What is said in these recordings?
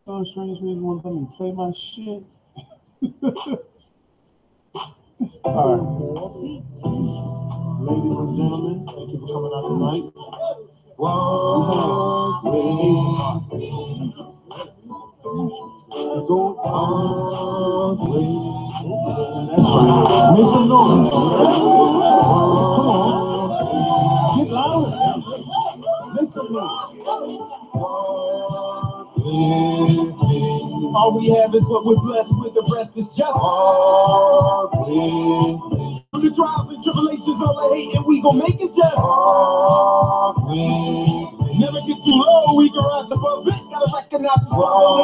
So strange me won't let me play my shit. All right. Ladies and gentlemen, thank you for coming out tonight. Walk with me. Go walk with me. That's right. Make some noise. Come on. Get louder. Make some noise. All we have is what we're blessed with. The rest is just the trials and tribulations, all the hate, and we gon' make it just never get too low. We can rise above it. Gotta recognize the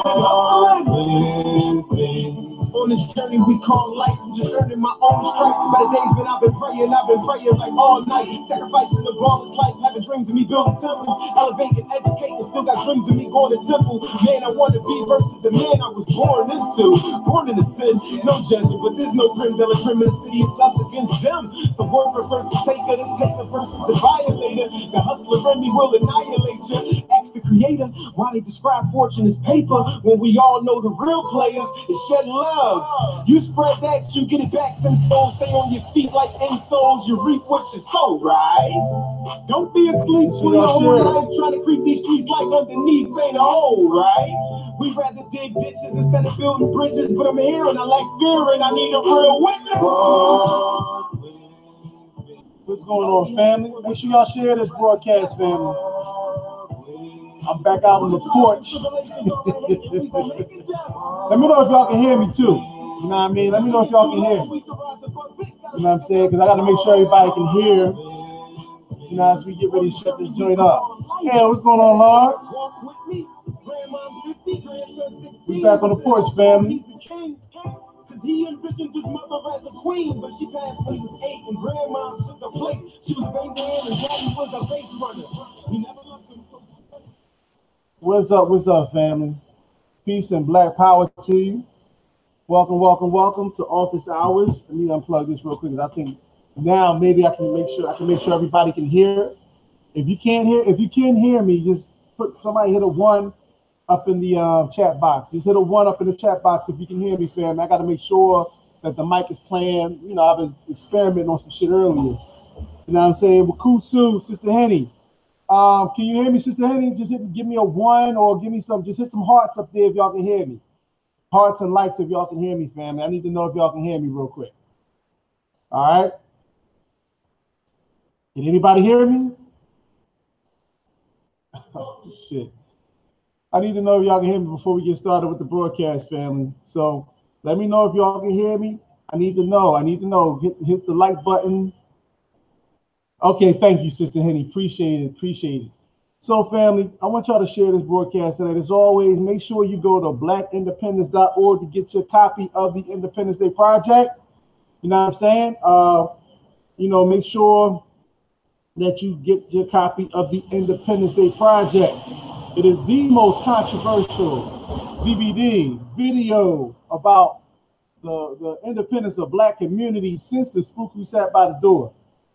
struggle. On this journey we call life, I'm just earning my own stripes. By the days when I've been praying like all night, sacrificing the ballers life, having dreams of me building temples, elevating, educating, still got dreams of me going to temple. Man, I want to be versus the man I was born into. Born in the sin, no judgment, but there's no crime de la crime in the city. It's us against them. The worker versus the taker versus the violator. The hustler in me will annihilate you. Ask the creator why they describe fortune as paper when we all know the real players is shedding love. You spread that, you get it back tenfold. Stay on your feet like insoles. You reap what you sow, right? Don't be asleep for your whole life trying to creep these streets like underneath ain't a hole, right? We rather dig ditches instead of building bridges, but I'm here and I like fear and I need a real witness. What's going on, family? Make sure y'all share this broadcast, family. I'm back out on the porch. Let me know if y'all can hear me too. You know what I mean? Let me know if y'all can hear me. You know what I'm saying? Because I got to make sure everybody can hear. You know, as we get ready to shut this joint up. Hey, what's going on, Lord? We back on the porch, family. He envisioned his mother as a queen, but she passed when he was 8, and grandma took her place. She was raising him, and daddy was a base runner. He never loved him. What's up, family? Peace and black power to you. Welcome to office hours. Let me unplug this real quick. I think now maybe I can make sure everybody can hear. If you can hear me, just somebody hit a 1 up in the chat box. Just hit a 1 up in the chat box if you can hear me, fam. I got to make sure that the mic is playing. You know, I was experimenting on some shit earlier. You know what I'm saying? Wakusu, Sister Henny. Can you hear me, Sister Henny? Just give me a 1 or just hit some hearts up there if y'all can hear me. Hearts and likes if y'all can hear me, family. I need to know if y'all can hear me real quick. All right. Can anybody hear me? Oh, shit. I need to know if y'all can hear me before we get started with the broadcast, family. So let me know if y'all can hear me. I need to know. Hit the like button. Okay, thank you, Sister Henny. Appreciate it. So, family, I want y'all to share this broadcast tonight. As always, make sure you go to blackindependence.org to get your copy of the Independence Day Project. You know what I'm saying? Make sure that you get your copy of the Independence Day Project. It is the most controversial DVD video about the independence of black communities since the spook who sat by the door.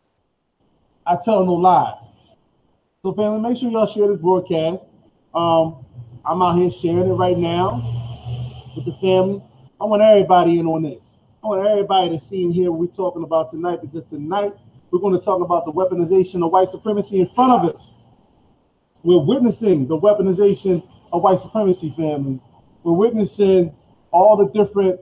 I tell no lies. So, family, make sure y'all share this broadcast. I'm out here sharing it right now with the family. I want everybody in on this. I want everybody to see and hear what we're talking about tonight, because tonight we're going to talk about the weaponization of white supremacy in front of us. We're witnessing the weaponization of white supremacy, family. We're witnessing all the different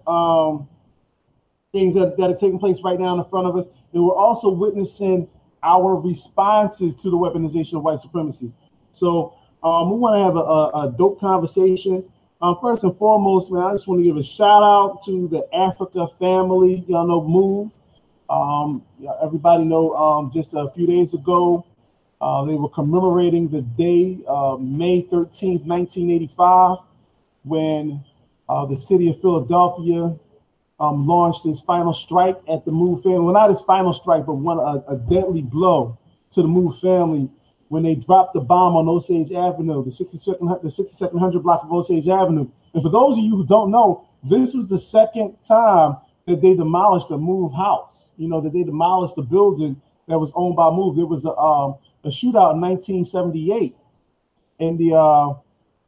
things that are taking place right now in front of us. And we're also witnessing our responses to the weaponization of white supremacy. So we want to have a dope conversation. First and foremost, man, I just want to give a shout out to the Africa family. Y'all know MOVE. Everybody know just a few days ago, they were commemorating the day, May 13th, 1985, when the city of Philadelphia launched his final strike at the MOVE family. Well, not his final strike, but a deadly blow to the MOVE family when they dropped the bomb on Osage Avenue, the 6200 block of Osage Avenue. And for those of you who don't know, this was the second time that they demolished the MOVE house. You know, that they demolished the building that was owned by MOVE. There was a shootout in 1978, and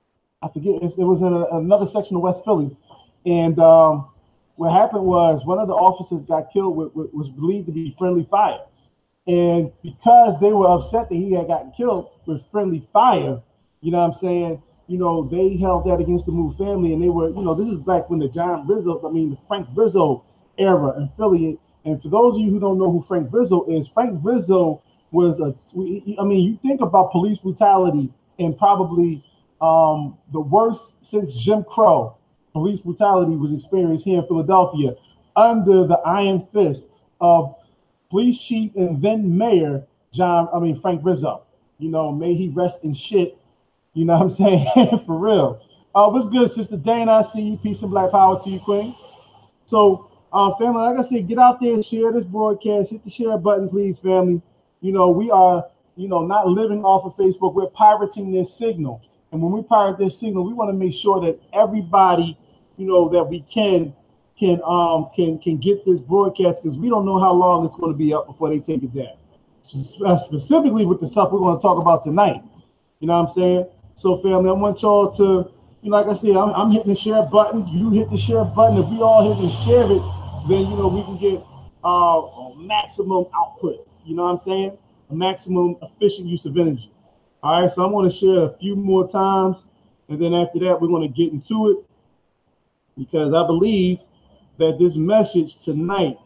I forget, it was in another section of West Philly. And what happened was one of the officers got killed with was believed to be friendly fire. And because they were upset that he had gotten killed with friendly fire, you know what I'm saying? You know, they held that against the Move family, and they were, you know, this is back when the the Frank Rizzo era in Philly. And for those of you who don't know who Frank Rizzo is, Frank Rizzo was you think about police brutality and probably the worst since Jim Crow. Police brutality was experienced here in Philadelphia under the iron fist of police chief and then mayor Frank Rizzo. You know, may he rest in shit. You know what I'm saying? For real. What's good, Sister Dana? I see you. Peace and black power to you, Queen. So, family, like I said, get out there and share this broadcast. Hit the share button, please, family. You know, we are, you know, not living off of Facebook. We're pirating this signal. And when we pirate this signal, we want to make sure that everybody, you know, that we can get this broadcast, because we don't know how long it's going to be up before they take it down. Specifically with the stuff we're going to talk about tonight. You know what I'm saying? So, family, I want y'all to, you know, like I said, I'm hitting the share button. You hit the share button. If we all hit and share it, then, you know, we can get a maximum output. You know what I'm saying? A maximum efficient use of energy. All right, so I'm going to share a few more times, and then after that, we're going to get into it, because I believe that this message tonight,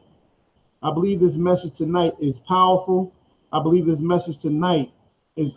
is powerful. I believe this message tonight is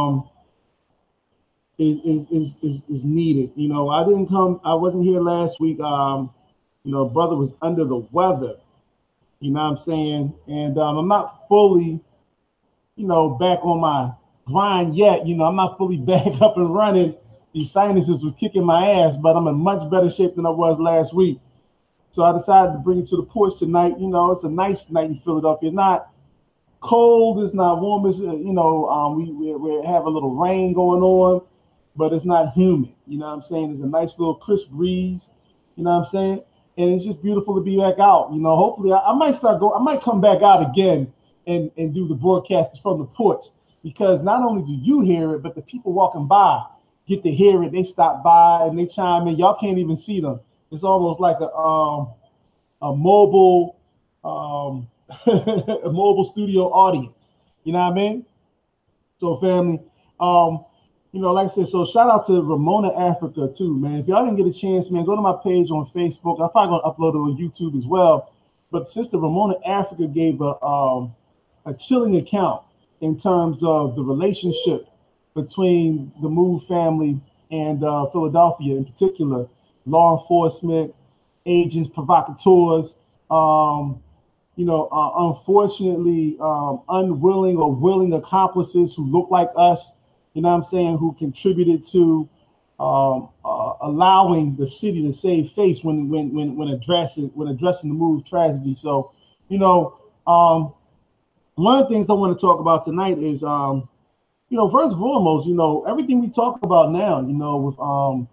needed. You know, I wasn't here last week. You know, brother was under the weather. You know what I'm saying? And I'm not fully, you know, back on my grind yet. You know, I'm not fully back up and running. These sinuses was kicking my ass, but I'm in much better shape than I was last week. So I decided to bring it to the porch tonight. You know, it's a nice night in Philadelphia. It's not cold, it's not warm. It's, you know, we have a little rain going on, but it's not humid. You know what I'm saying? There's a nice little crisp breeze. You know what I'm saying? And it's just beautiful to be back out. You know, hopefully I might come back out again and do the broadcasts from the porch, because not only do you hear it, but the people walking by get to hear it. They stop by and they chime in. Y'all can't even see them. It's almost like a mobile a mobile studio audience. You know what I mean? So, family, you know, like I said, so shout out to Ramona Africa too, man. If y'all didn't get a chance, man, go to my page on Facebook. I'm probably gonna upload it on YouTube as well. But Sister Ramona Africa gave a chilling account in terms of the relationship between the Move family and Philadelphia, in particular, law enforcement, agents, provocateurs, you know, unfortunately, unwilling or willing accomplices who look like us, you know what I'm saying, who contributed to allowing the city to save face when addressing the Move tragedy. So, you know, one of the things I want to talk about tonight is, you know, first and foremost, you know, everything we talk about now, you know, with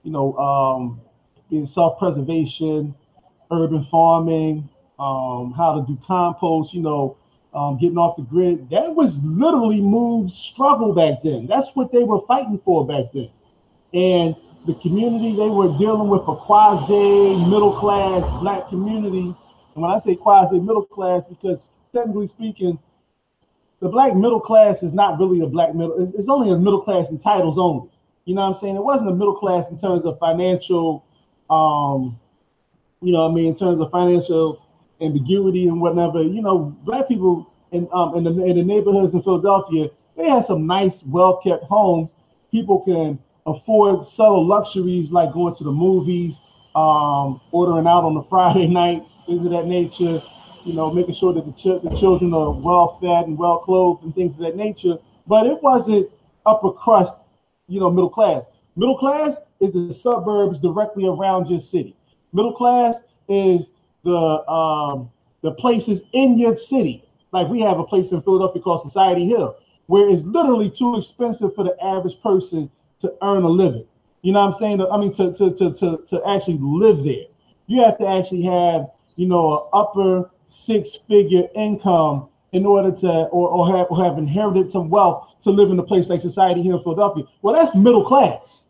in self-preservation, urban farming, how to do compost, you know, getting off the grid. That was literally Move's struggle back then. That's what they were fighting for back then. And the community, they were dealing with a quasi-middle-class black community. And when I say quasi-middle-class, because technically speaking, the black middle class is not really a black middle. It's only a middle class in titles only. You know what I'm saying? It wasn't a middle class in terms of financial, you know what I mean, in terms of financial ambiguity and whatever. You know, black people in the neighborhoods in Philadelphia, they had some nice, well-kept homes. People can afford subtle luxuries like going to the movies, ordering out on a Friday night, things of that nature. You know, making sure that the children are well-fed and well-clothed and things of that nature. But it wasn't upper crust, you know, middle class. Middle class is the suburbs directly around your city. Middle class is the places in your city. Like we have a place in Philadelphia called Society Hill, where it's literally too expensive for the average person to earn a living. You know what I'm saying? I mean, to actually live there. You have to actually have, you know, an upper six-figure income in order to, or have inherited some wealth to live in a place like Society Hill in Philadelphia. Well, that's middle class.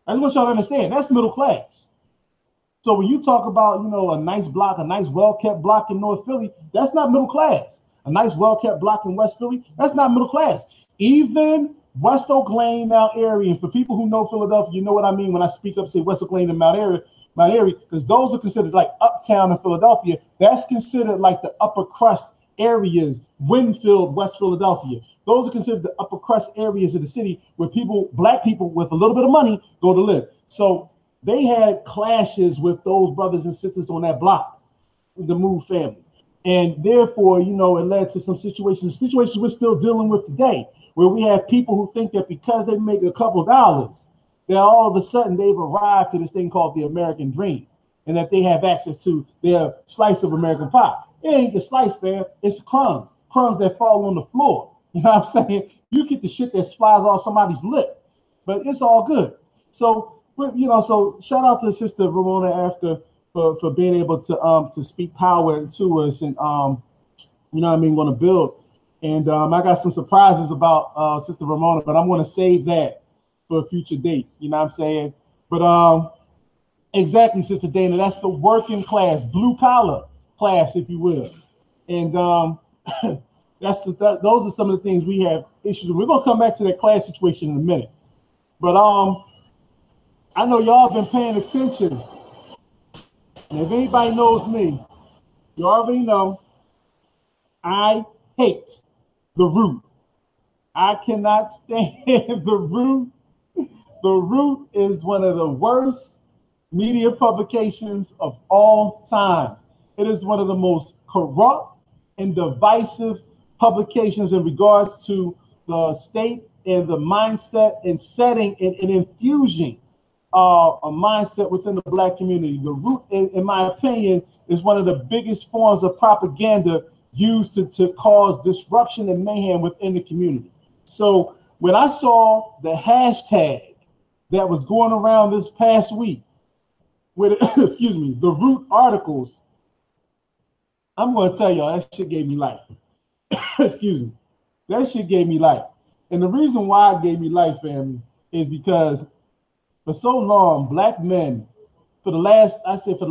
I just want y'all to understand that's middle class. So when you talk about, you know, a nice block, a nice well-kept block in North Philly, that's not middle class. A nice well-kept block in West Philly, that's not middle class. Even West Oak Lane, Mount Airy, and for people who know Philadelphia, you know what I mean when I speak up, say West Oak Lane and Mount Airy, because those are considered like uptown in Philadelphia. That's considered like the upper crust areas, Winfield, West Philadelphia. Those are considered the upper crust areas of the city where people, black people with a little bit of money, go to live. So they had clashes with those brothers and sisters on that block, the Move family. And therefore, you know, it led to some situations we're still dealing with today, where we have people who think that because they make a couple dollars, that all of a sudden they've arrived to this thing called the American dream, and that they have access to their slice of American pie. It ain't the slice, man. It's crumbs that fall on the floor. You know what I'm saying? You get the shit that flies off somebody's lip, but it's all good. So, you know, so shout out to Sister Ramona after for being able to speak power to us, and you know what I mean, want to build. And I got some surprises about Sister Ramona, but I'm going to save that for a future date. You know what I'm saying? But exactly, Sister Dana, that's the working class, blue collar class, if you will. And those are some of the things we have issues with. We're going to come back to that class situation in a minute. But I know y'all been paying attention. And if anybody knows me, you already know I hate The Root. I cannot stand The Root. The Root is one of the worst media publications of all times. It is one of the most corrupt and divisive publications in regards to the state and the mindset and setting and infusing a mindset within the black community. The Root, in my opinion, is one of the biggest forms of propaganda used to cause disruption and mayhem within the community. So when I saw the hashtag that was going around this past week with, excuse me, the Root articles, I'm going to tell y'all that shit gave me life. Excuse me. That shit gave me life. And the reason why it gave me life, family, is because for so long, black men, for the last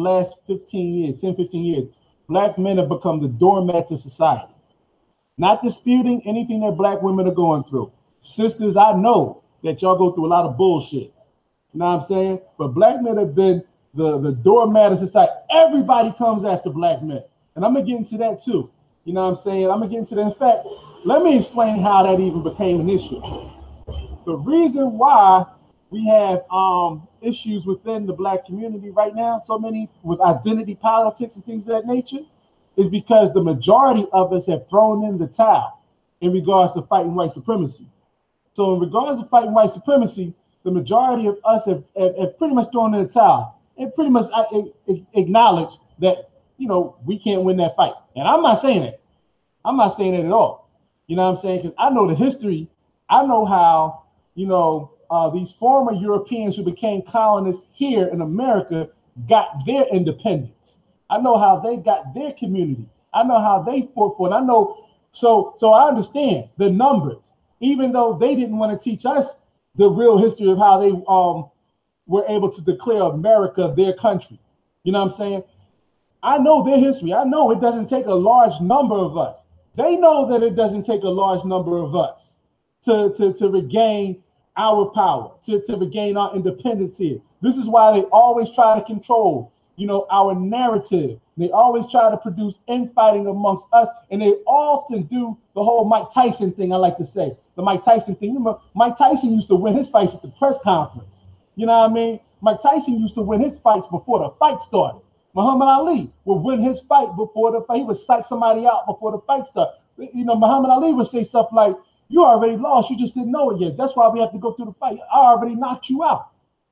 15 years, 10, 15 years, black men have become the doormats of society. Not disputing anything that black women are going through. Sisters, I know that y'all go through a lot of bullshit. You know what I'm saying? But black men have been the doormat of society. Everybody comes after black men. And I'm going to get into that too. You know what I'm saying? I'm going to get into that. In fact, let me explain how that even became an issue. The reason why we have issues within the black community right now, so many with identity politics and things of that nature, is because the majority of us have thrown in the towel in regards to fighting white supremacy. So in regards to fighting white supremacy, the majority of us have pretty much thrown in the towel and pretty much acknowledge that, you know, we can't win that fight. And I'm not saying it. I'm not saying it at all. You know what I'm saying? Because I know the history. I know how, you know, these former Europeans who became colonists here in America got their independence. I know how they got their community. I know how they fought for it. I know, so I understand the numbers, even though they didn't want to teach us the real history of how they were able to declare America their country. You know what I'm saying? I know their history. I know it doesn't take a large number of us. They know that it doesn't take a large number of us to regain our power, to regain our independence here. This is why they always try to control, you know, our narrative. They always try to produce infighting amongst us, and they often do the whole Mike Tyson thing, I like to say. The Mike Tyson thing. You know, Mike Tyson used to win his fights at the press conference. You know what I mean? Mike Tyson used to win his fights before the fight started. Muhammad Ali would win his fight before the fight. He would psych somebody out before the fight started. You know, Muhammad Ali would say stuff like, "You already lost. You just didn't know it yet. That's why we have to go through the fight. I already knocked you out."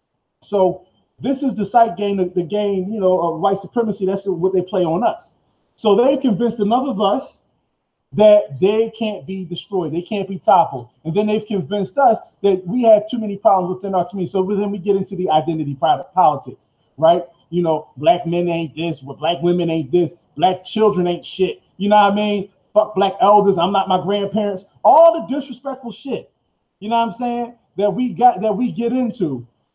So this is the sight game, the game, you know, of white supremacy. That's what they play on us. So they convinced enough of us that they can't be destroyed. They can't be toppled. And then they've convinced us that we have too many problems within our community. So then we get into the identity politics, right? You know, black men ain't this, black women ain't this, black children ain't shit. You know what I mean? Fuck black elders. I'm not my grandparents. All the disrespectful shit. You know what I'm saying? That we get into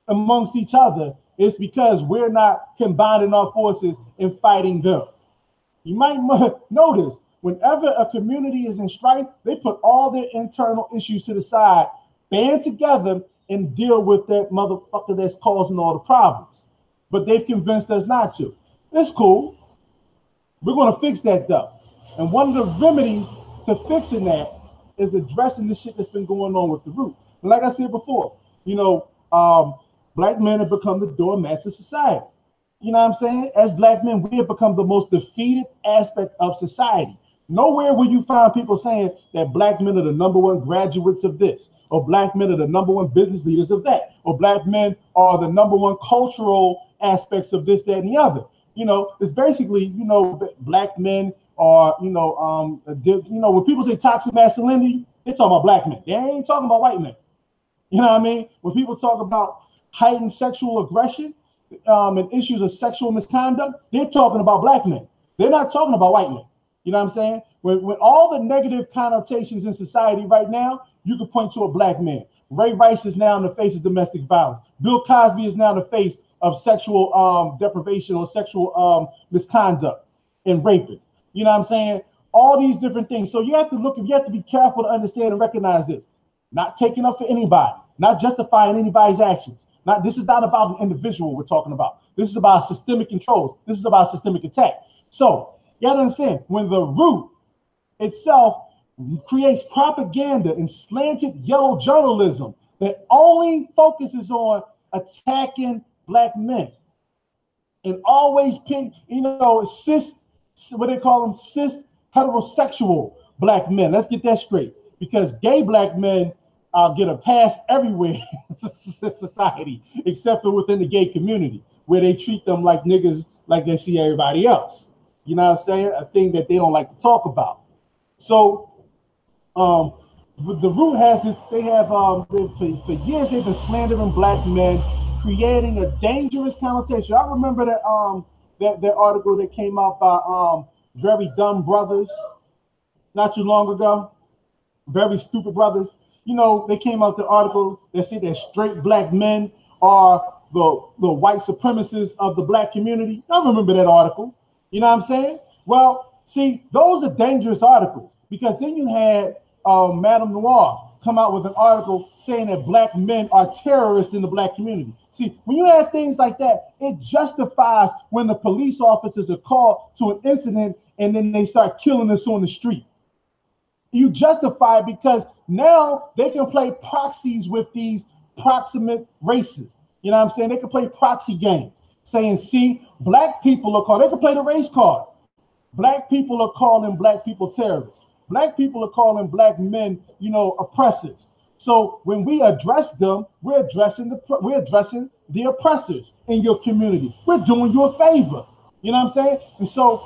amongst each other, it's because we're not combining our forces and fighting them. You might notice whenever a community is in strife, they put all their internal issues to the side, band together, and deal with that motherfucker that's causing all the problems. But they've convinced us not to. It's cool. We're going to fix that though. And one of the remedies to fixing that is addressing the shit that's been going on with the root. And like I said before, you know, black men have become the doormats of society. You know what I'm saying? As black men, we have become the most defeated aspect of society. Nowhere will you find people saying that black men are the number one graduates of this, or black men are the number one business leaders of that, or black men are the number one cultural aspects of this, that, and the other. You know, it's basically, you know, black men are, you know, when people say toxic masculinity, they're talking about black men. They ain't talking about white men. You know what I mean? When people talk about heightened sexual aggression and issues of sexual misconduct, they're talking about black men. They're not talking about white men. You know what I'm saying? When all the negative connotations in society right now, you could point to a black man. Ray Rice is now in the face of domestic violence. Bill Cosby is now in the face of sexual deprivation or sexual misconduct and raping. You know what I'm saying? All these different things. So you have to be careful to understand and recognize this. Not taking up for anybody, not justifying anybody's actions. This is not about an individual we're talking about. This is about systemic controls. This is about systemic attack. So you got to understand, when the root itself creates propaganda and slanted yellow journalism that only focuses on attacking black men and always pick, you know, what they call them, cis heterosexual black men. Let's get that straight, because gay black men get a pass everywhere in society, except for within the gay community, where they treat them like niggas, like they see everybody else. You know what I'm saying? A thing that they don't like to talk about. So, the root has this. They have for years they've been slandering black men, creating a dangerous connotation. I remember that article that came out by Very Dumb Brothers not too long ago. Very Stupid Brothers. You know, they came out the article that said that straight black men are the white supremacists of the black community. I remember that article. You know what I'm saying? Well, see, those are dangerous articles, because then you had Madame Noir come out with an article saying that black men are terrorists in the black community. See, when you have things like that, it justifies when the police officers are called to an incident and then they start killing us on the street. You justify it because now they can play proxies with these proximate races. You know what I'm saying? They can play proxy games, saying, see, black people are called, they can play the race card. Black people are calling black people terrorists. Black people are calling black men, you know, oppressors. So when we address them, we're addressing the oppressors in your community. We're doing you a favor. You know what I'm saying? And so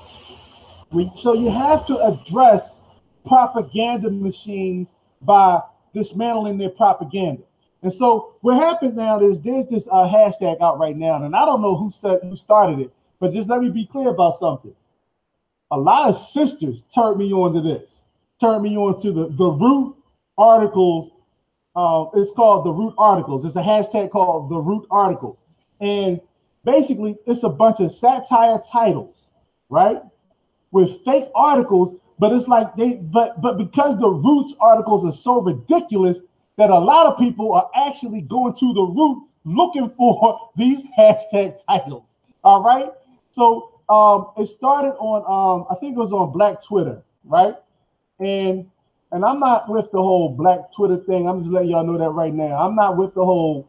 you have to address propaganda machines by dismantling their propaganda. And so what happens now is there's this hashtag out right now, and I don't know who started it, but just let me be clear about something. A lot of sisters turned me on to this, turned me on to the Root articles. It's called the Root Articles. It's a hashtag called the Root Articles. And basically it's a bunch of satire titles, right? With fake articles, but it's like but because the Roots articles are so ridiculous that a lot of people are actually going to the Root looking for these hashtag titles. All right. So it started on I think it was on Black Twitter, right? And I'm not with the whole Black Twitter thing. I'm just letting y'all know that right now. I'm not with the whole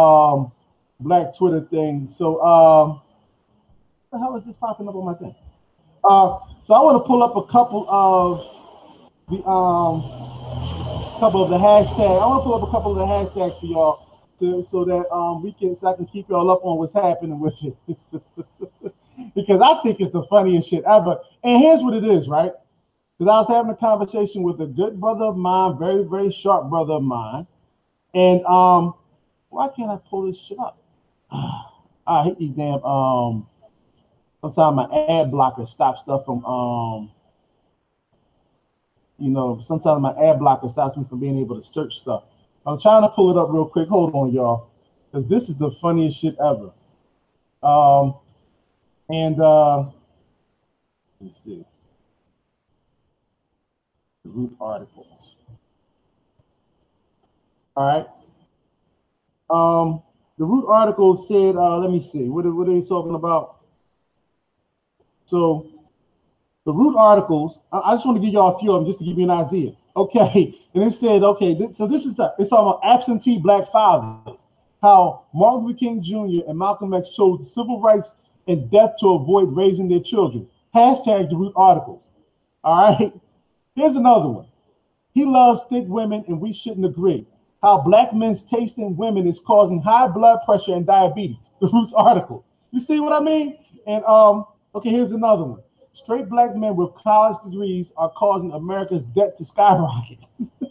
Black Twitter thing. So what the hell is this popping up on my thing? So I want to pull up a couple of the hashtags. I want to pull up a couple of the hashtags for y'all so that I can keep y'all up on what's happening with it. Because I think it's the funniest shit ever. And here's what it is, right? Because I was having a conversation with a good brother of mine, very, very sharp brother of mine. And why can't I pull this shit up? I hate these damn sometimes my ad blocker stops stuff from sometimes my ad blocker stops me from being able to search stuff. I'm trying to pull it up real quick. Hold on, y'all. because this is the funniest shit ever. Let's see. The Root articles. All right. The Root article said, let me see, what are they talking about? So the Root articles, I just want to give y'all a few of them just to give you an idea. Okay, and it said, okay, so this is it's talking about absentee black fathers, how Martin Luther King Jr. and Malcolm X chose civil rights and death to avoid raising their children. Hashtag the Root articles. All right, here's another one. He loves thick women and we shouldn't agree. How black men's taste in women is causing high blood pressure and diabetes. The Roots articles. You see what I mean? And okay, here's another one. Straight black men with college degrees are causing America's debt to skyrocket.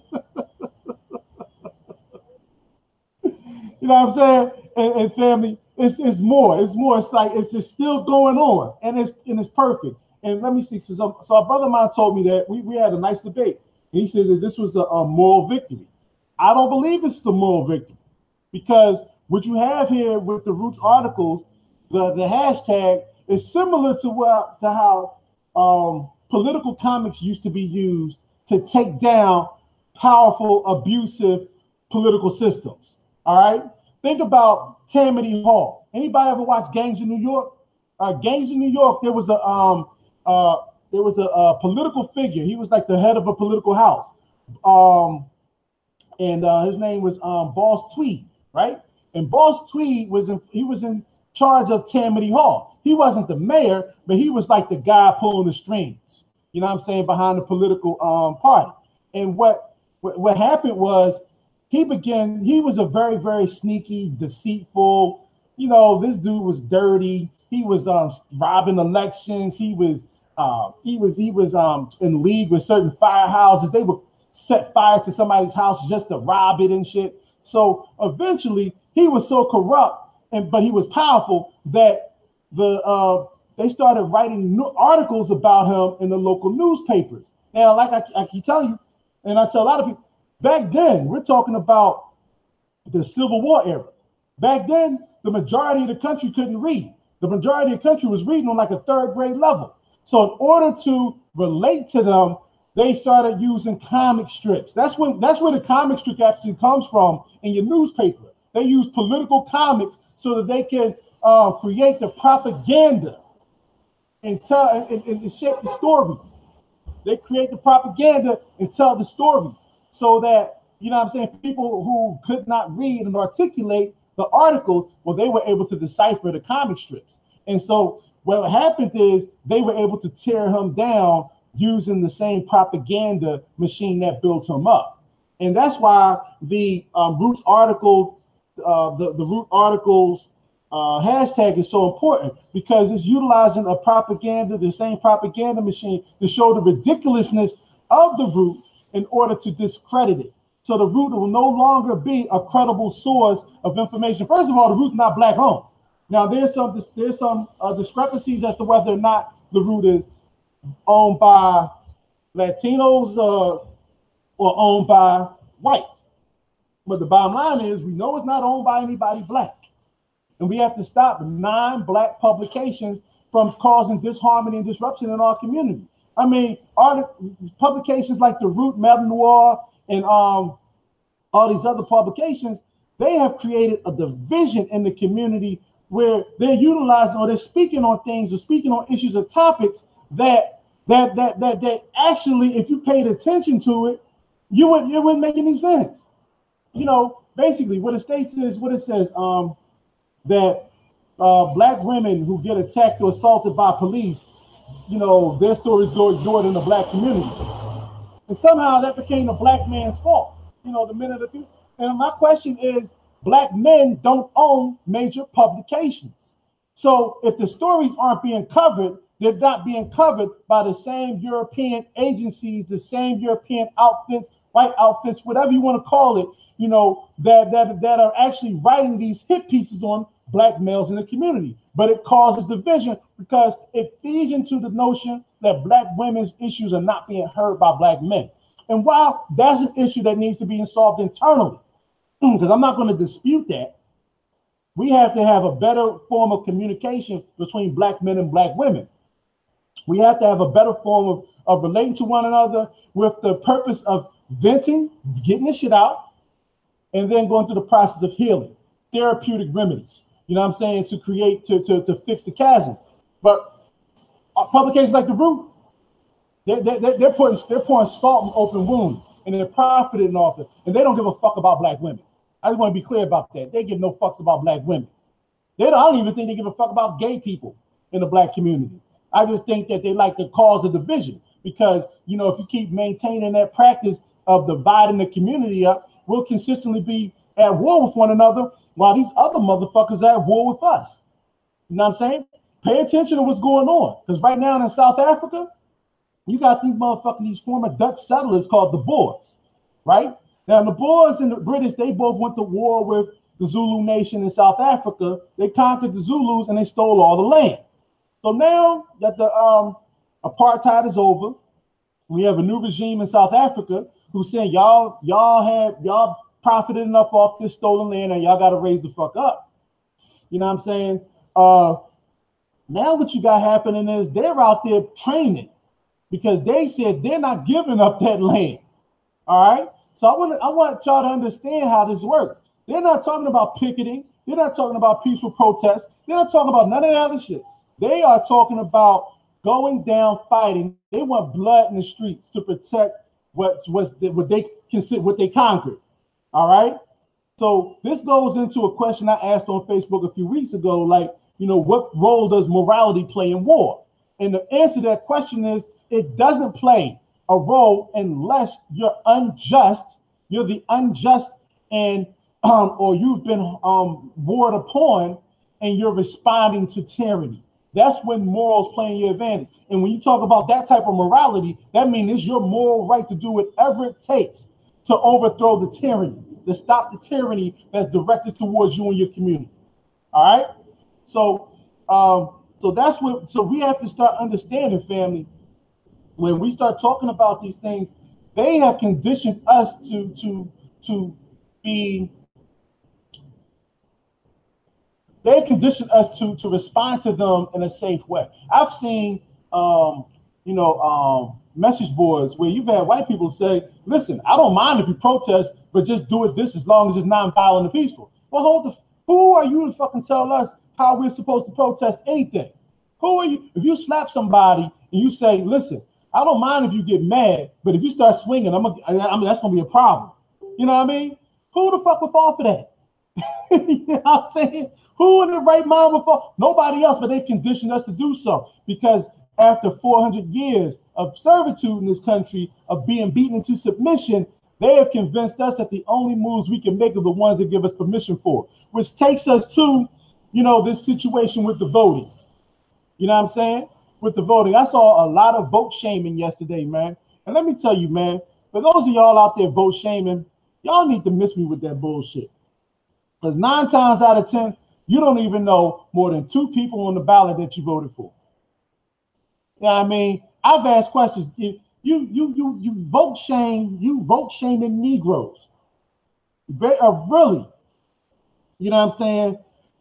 You know what I'm saying? And family, it's more. It's more. It's like it's just still going on, and it's perfect. And let me see. So a brother of mine told me that we had a nice debate, and he said that this was a moral victory. I don't believe this is a moral victory, because what you have here with the Roots articles, the hashtag is similar to how political comics used to be used to take down powerful, abusive political systems. All right, think about Tammany Hall. Anybody ever watch Gangs of New York? Gangs of New York. There was a political figure. He was like the head of a political house, and his name was Boss Tweed, right? And Boss Tweed was in charge of Tammany Hall. He wasn't the mayor, but he was like the guy pulling the strings. You know what I'm saying, behind the political party. And what happened was he was a very, very sneaky, deceitful, you know, this dude was dirty. He was robbing elections. He was in league with certain firehouses. They would set fire to somebody's house just to rob it and shit. So eventually he was so corrupt, but he was powerful that they started writing articles about him in the local newspapers. Now, like I keep telling you, and I tell a lot of people, back then, we're talking about the Civil War era. Back then, the majority of the country couldn't read. The majority of the country was reading on like a third grade level. So in order to relate to them, they started using comic strips. That's where the comic strip actually comes from in your newspaper. They use political comics so that they can create the propaganda and tell and shape the stories. They create the propaganda and tell the stories so that, you know what I'm saying, people who could not read and articulate the articles, well, they were able to decipher the comic strips. And so what happened is they were able to tear him down using the same propaganda machine that built him up. And that's why the Roots article, the Root articles hashtag is so important, because it's utilizing the same propaganda machine to show the ridiculousness of the Root in order to discredit it. So the Root will no longer be a credible source of information. First of all, the Root's not black owned. Now there's some discrepancies as to whether or not the Root is owned by Latinos or owned by whites. But the bottom line is we know it's not owned by anybody black. And we have to stop non-black publications from causing disharmony and disruption in our community. I mean, publications like the Root, Madame Noir, and all these other publications, they have created a division in the community where they're utilizing or they're speaking on things or speaking on issues or topics that actually, if you paid attention to it, it wouldn't make any sense. You know, basically what it states is what it says, that black women who get attacked or assaulted by police, you know, their stories go ignored in the black community. And somehow that became the black man's fault, you know, the men of the people. And my question is, black men don't own major publications. So if the stories aren't being covered, they're not being covered by the same European agencies, the same European outfits, white outfits, whatever you want to call it, you know, that are actually writing these hit pieces on black males in the community. But it causes division because it feeds into the notion that black women's issues are not being heard by black men. And while that's an issue that needs to be solved internally, because I'm not going to dispute that, we have to have a better form of communication between black men and black women. We have to have a better form of relating to one another with the purpose of venting, getting the shit out, and then going through the process of healing, therapeutic remedies. You know what I'm saying? To create, to fix the chasm. But publications like The Root, they're pouring salt in open wounds, and they're profiting off it. And they don't give a fuck about black women. I just want to be clear about that. They give no fucks about black women. I don't even think they give a fuck about gay people in the black community. I just think that they like to cause a division because, you know, if you keep maintaining that practice of dividing the community up, we'll consistently be at war with one another while these other motherfuckers are at war with us. You know what I'm saying? Pay attention to what's going on. Because right now in South Africa, you got these former Dutch settlers called the Boers, right? Now, the Boers and the British, they both went to war with the Zulu nation in South Africa. They conquered the Zulus and they stole all the land. So now that the apartheid is over, we have a new regime in South Africa who's saying y'all profited enough off this stolen land and y'all got to raise the fuck up. You know what I'm saying? Now what you got happening is they're out there training because they said they're not giving up that land. All right. So I want y'all to understand how this works. They're not talking about picketing. They're not talking about peaceful protests. They're not talking about none of that other shit. They are talking about going down fighting. They want blood in the streets to protect what they consider, what they conquered. All right. So this goes into a question I asked on Facebook a few weeks ago, like, you know, what role does morality play in war? And the answer to that question is it doesn't play a role unless you're unjust. You're the unjust and or you've been warred upon and you're responding to tyranny. That's when morals play in your advantage. And when you talk about that type of morality, that means it's your moral right to do whatever it takes to overthrow the tyranny, to stop the tyranny that's directed towards you and your community. All right. So that's what. So we have to start understanding, family. When we start talking about these things, they have conditioned us to be. They condition us to respond to them in a safe way. I've seen, message boards where you've had white people say, "Listen, I don't mind if you protest, but just do it this as long as it's non-violent and peaceful." Well, who are you to fucking tell us how we're supposed to protest anything? Who are you? If you slap somebody and you say, "Listen, I don't mind if you get mad, but if you start swinging, that's gonna be a problem." You know what I mean? Who the fuck would fall for that? You know what I'm saying? Who in the right mind would fall? Nobody else, but they've conditioned us to do so because after 400 years of servitude in this country, of being beaten into submission, they have convinced us that the only moves we can make are the ones that give us permission for, which takes us to, this situation with the voting. You know what I'm saying? With the voting, I saw a lot of vote shaming yesterday, man. And let me tell you, man, for those of y'all out there vote shaming, y'all need to miss me with that bullshit. Because 9 times out of 10, you don't even know more than 2 people on the ballot that you voted for. You know what I mean? I've asked questions. You vote shame. You vote shaming Negroes. Really? You know what I'm saying?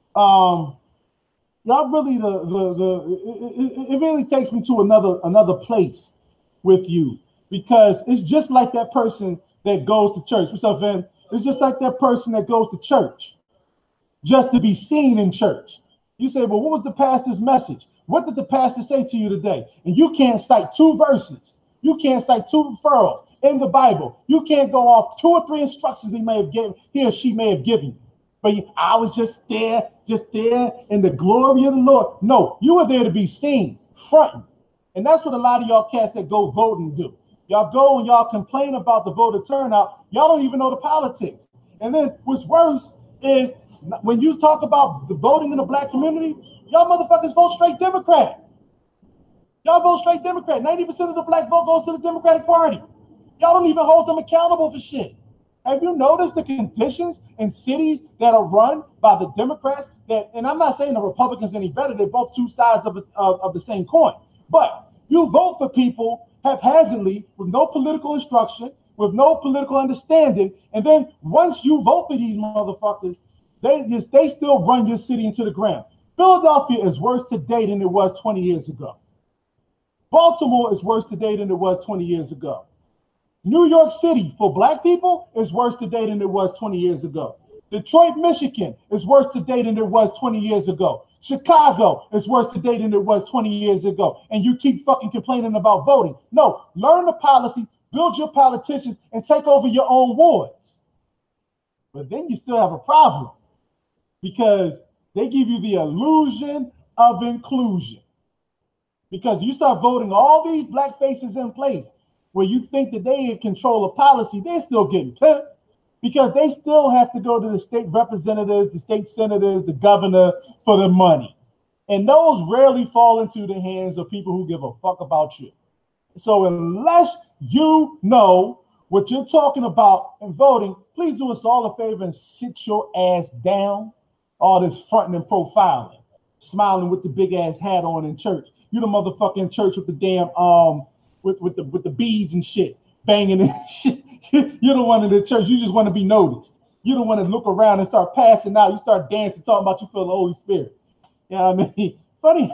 Y'all really it really takes me to another place with you because it's just like that person that goes to church. What's up, Vin? It's just like that person that goes to church just to be seen in church. You say, well, what was the pastor's message? What did the pastor say to you today? And you can't cite 2 verses. You can't cite 2 referrals in the Bible. You can't go off 2 or 3 instructions he or she may have given you. But I was just there in the glory of the Lord. No, you were there to be seen, fronting. And that's what a lot of y'all cats that go voting do. Y'all go and y'all complain about the voter turnout. Y'all don't even know the politics. And then what's worse is when you talk about the voting in the black community, y'all motherfuckers vote straight Democrat. Y'all vote straight Democrat. 90% of the black vote goes to the Democratic Party. Y'all don't even hold them accountable for shit. Have you noticed the conditions in cities that are run by the Democrats? And I'm not saying the Republicans any better. They're both 2 sides of the same coin. But you vote for people haphazardly with no political instruction, with no political understanding. And then once you vote for these motherfuckers, They still run your city into the ground. Philadelphia is worse today than it was 20 years ago. Baltimore is worse today than it was 20 years ago. New York City, for black people, is worse today than it was 20 years ago. Detroit, Michigan is worse today than it was 20 years ago. Chicago is worse today than it was 20 years ago. And you keep fucking complaining about voting. No, learn the policies, build your politicians, and take over your own wards. But then you still have a problem because they give you the illusion of inclusion. Because you start voting all these black faces in place where you think that they control a policy, they're still getting pimped because they still have to go to the state representatives, the state senators, the governor for the money. And those rarely fall into the hands of people who give a fuck about you. So unless you know what you're talking about in voting, please do us all a favor and sit your ass down. All this fronting and profiling, smiling with the big ass hat on in church. You the motherfucking church with the damn with the beads and shit, banging and shit. You're the one in the church. You just want to be noticed. You don't want to look around and start passing out. You start dancing, talking about you feel the Holy Spirit. You know what I mean? Funny.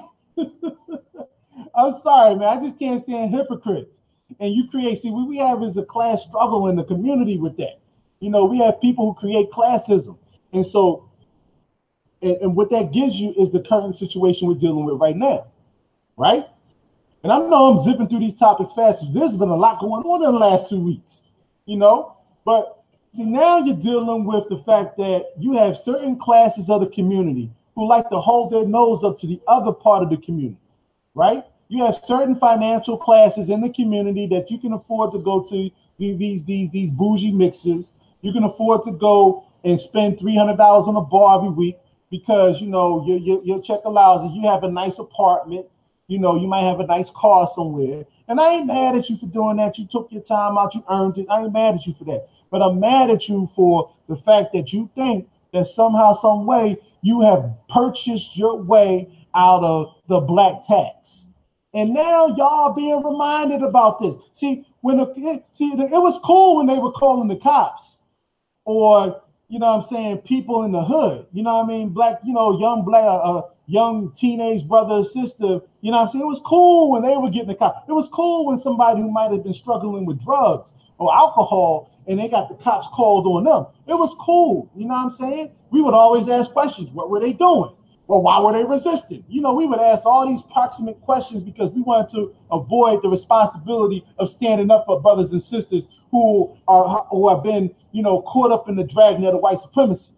I'm sorry, man. I just can't stand hypocrites. And you create, see, what we have is a class struggle in the community with that. You know, we have people who create classism. And so, and what that gives you is the current situation we're dealing with right now, right? And I know I'm zipping through these topics fast. There's been a lot going on in the last 2 weeks, you know? But see, now you're dealing with the fact that you have certain classes of the community who like to hold their nose up to the other part of the community, right? You have certain financial classes in the community that you can afford to go to these bougie mixers. You can afford to go and spend $300 on a bar every week because, you know, your check allows it. You have a nice apartment. You know, you might have a nice car somewhere. And I ain't mad at you for doing that. You took your time out. You earned it. I ain't mad at you for that. But I'm mad at you for the fact that you think that somehow, some way, you have purchased your way out of the black tax. And now y'all being reminded about this. See, it was cool when they were calling the cops or, you know what I'm saying, people in the hood, you know what I mean? Black, you know, young teenage brother or sister, you know what I'm saying? It was cool when they were getting the cops. It was cool when somebody who might have been struggling with drugs or alcohol and they got the cops called on them. It was cool, you know what I'm saying? We would always ask questions. What were they doing? Well, why were they resisting? You know, we would ask all these proximate questions because we wanted to avoid the responsibility of standing up for brothers and sisters who have been, you know, caught up in the dragnet of white supremacy.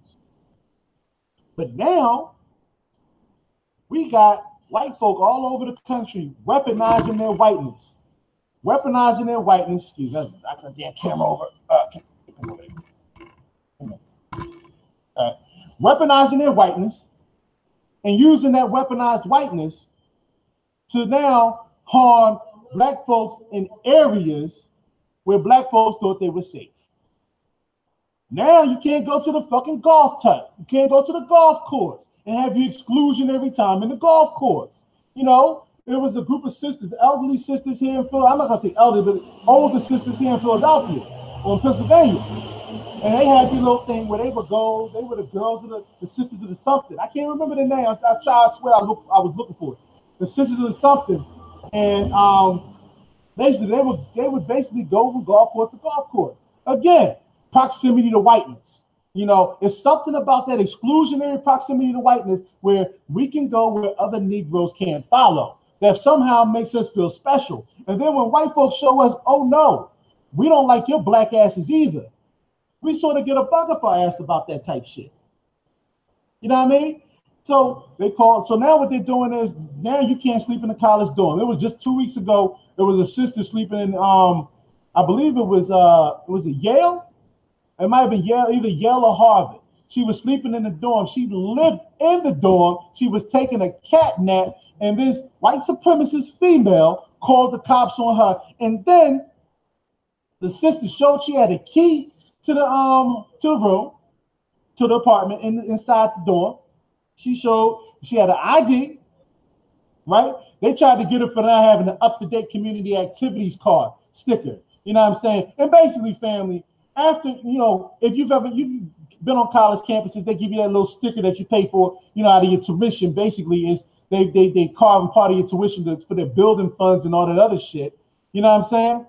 But now we got white folk all over the country weaponizing their whiteness. Excuse me, I got the damn camera over. Weaponizing their whiteness and using that weaponized whiteness to now harm black folks in areas where black folks thought they were safe. Now you can't go to the fucking golf type. You can't go to the golf course and have your exclusion every time in the golf course. You know, there was a group of sisters, elderly sisters here in Philadelphia. I'm not gonna say elderly, but older sisters here in Philadelphia or in Pennsylvania. And they had this little thing where they were the girls of the sisters of the something. I can't remember the name. I swear I was looking for it. The sisters of the something. And basically they would basically go from golf course to golf course. Again, proximity to whiteness. You know, it's something about that exclusionary proximity to whiteness where we can go where other Negroes can't follow. That somehow makes us feel special. And then when white folks show us, oh no, we don't like your black asses either, we sort of get a bug up our ass about that type shit. You know what I mean? So now what they're doing is now you can't sleep in the college dorm. It was just 2 weeks ago, there was a sister sleeping in I believe it was it Yale? It might have been Yale, either Yale or Harvard. She was sleeping in the dorm. She lived in the dorm. She was taking a cat nap, and this white supremacist female called the cops on her. And then the sister showed she had a key to the room, to the apartment inside the dorm. She showed she had an ID, right? They tried to get her for not having an up-to-date community activities card sticker. You know what I'm saying? And basically, family, after, if you've been on college campuses, they give you that little sticker that you pay for, out of your tuition. Basically, is they carve part of your tuition for their building funds and all that other shit. You know what I'm saying?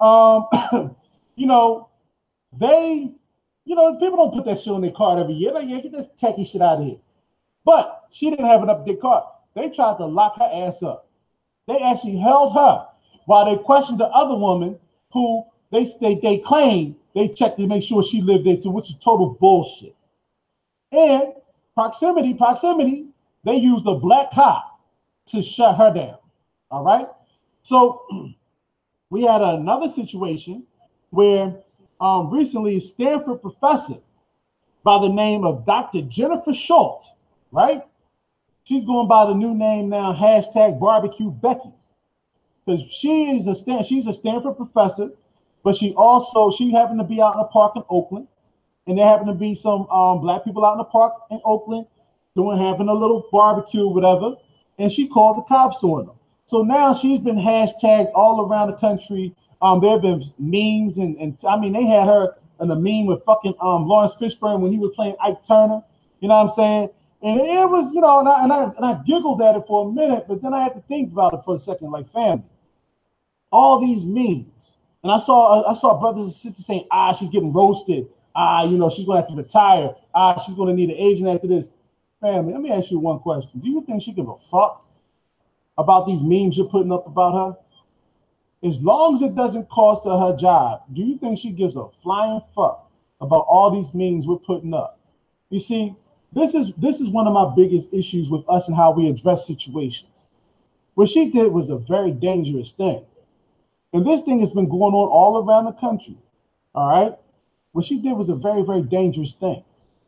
They, people don't put that shit on their card every year. Like, yeah, get this techie shit out of here. But she didn't have an update card. They tried to lock her ass up. They actually held her while they questioned the other woman who they claimed they checked to make sure she lived there too, which is total bullshit. And proximity, they used a black cop to shut her down. All right. So we had another situation where recently a Stanford professor by the name of Dr. Jennifer Schultz, right? She's going by the new name now, #Barbecue Becky, because she's a Stanford professor, but she happened to be out in a park in Oakland, and there happened to be some black people out in the park in Oakland having a little barbecue, whatever, and she called the cops on them. So now she's been hashtagged all around the country. There have been memes, and I mean, they had her in a meme with fucking Lawrence Fishburne when he was playing Ike Turner. You know what I'm saying? And it was, and I giggled at it for a minute, but then I had to think about it for a second, like, family. All these memes, and I saw brothers and sisters saying, she's getting roasted. She's gonna have to retire. She's gonna need an agent after this. Family, let me ask you one question. Do you think she give a fuck about these memes you're putting up about her? As long as it doesn't cost her job, do you think she gives a flying fuck about all these memes we're putting up? You see, this is one of my biggest issues with us and how we address situations. What she did was a very dangerous thing. And this thing has been going on all around the country. All right? What she did was a very, very dangerous thing.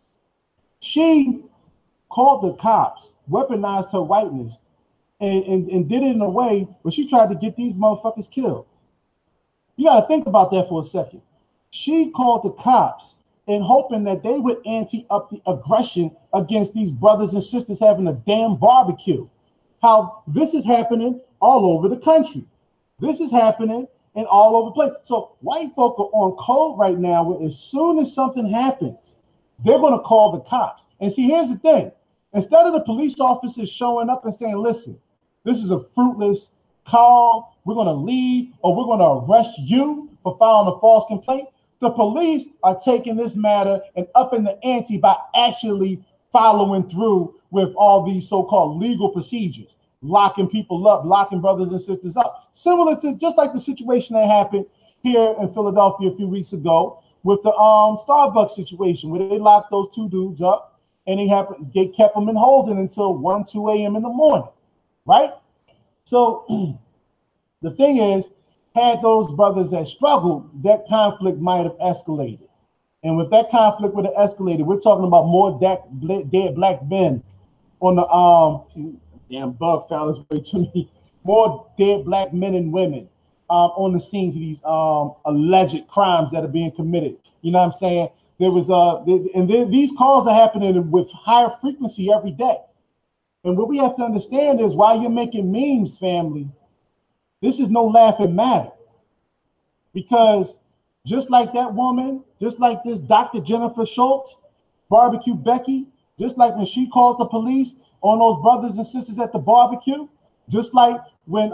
She called the cops, weaponized her whiteness, and did it in a way where she tried to get these motherfuckers killed. You got to think about that for a second. She called the cops in hoping that they would ante up the aggression against these brothers and sisters having a damn barbecue. How this is happening all over the country. This is happening and all over the place. So white folk are on code right now where as soon as something happens, they're going to call the cops. And see, here's the thing. Instead of the police officers showing up and saying, listen, this is a fruitless call, we're going to leave, or we're going to arrest you for filing a false complaint, the police are taking this matter and upping the ante by actually following through with all these so-called legal procedures, locking people up, locking brothers and sisters up. Similar to just like the situation that happened here in Philadelphia a few weeks ago with the Starbucks situation where they locked those two dudes up and they kept them in holding until 1, 2 a.m. in the morning, right? So the thing is, had those brothers that struggled, that conflict might have escalated. And with that conflict would have escalated, we're talking about more dead black men on the damn bug found its way to me. More dead black men and women on the scenes of these alleged crimes that are being committed. You know what I'm saying? There was these calls are happening with higher frequency every day. And what we have to understand is while you're making memes, family, this is no laughing matter. Because just like that woman, just like this Dr. Jennifer Schultz, Barbecue Becky, just like when she called the police on those brothers and sisters at the barbecue, just like when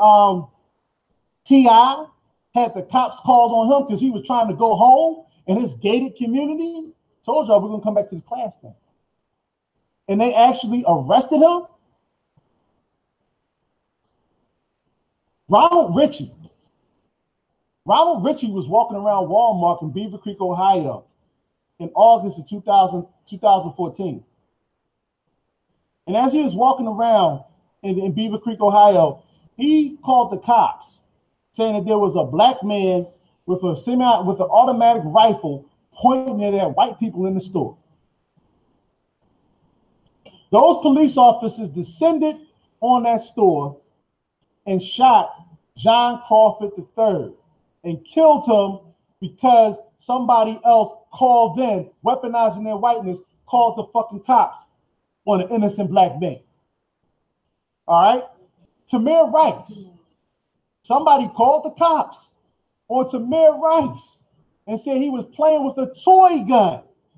T.I. had the cops called on him because he was trying to go home in his gated community. Told y'all we're going to come back to this class thing. And they actually arrested him. Ronald Ritchie was walking around Walmart in Beaver Creek, Ohio in August of 2014. And as he was walking around in Beaver Creek, Ohio, he called the cops saying that there was a black man with an automatic rifle pointing it at white people in the store. Those police officers descended on that store and shot John Crawford III and killed him because somebody else called in, weaponizing their whiteness, called the fucking cops on an innocent black man. All right? Tamir Rice. Somebody called the cops on Tamir Rice. and said he was playing with a toy gun.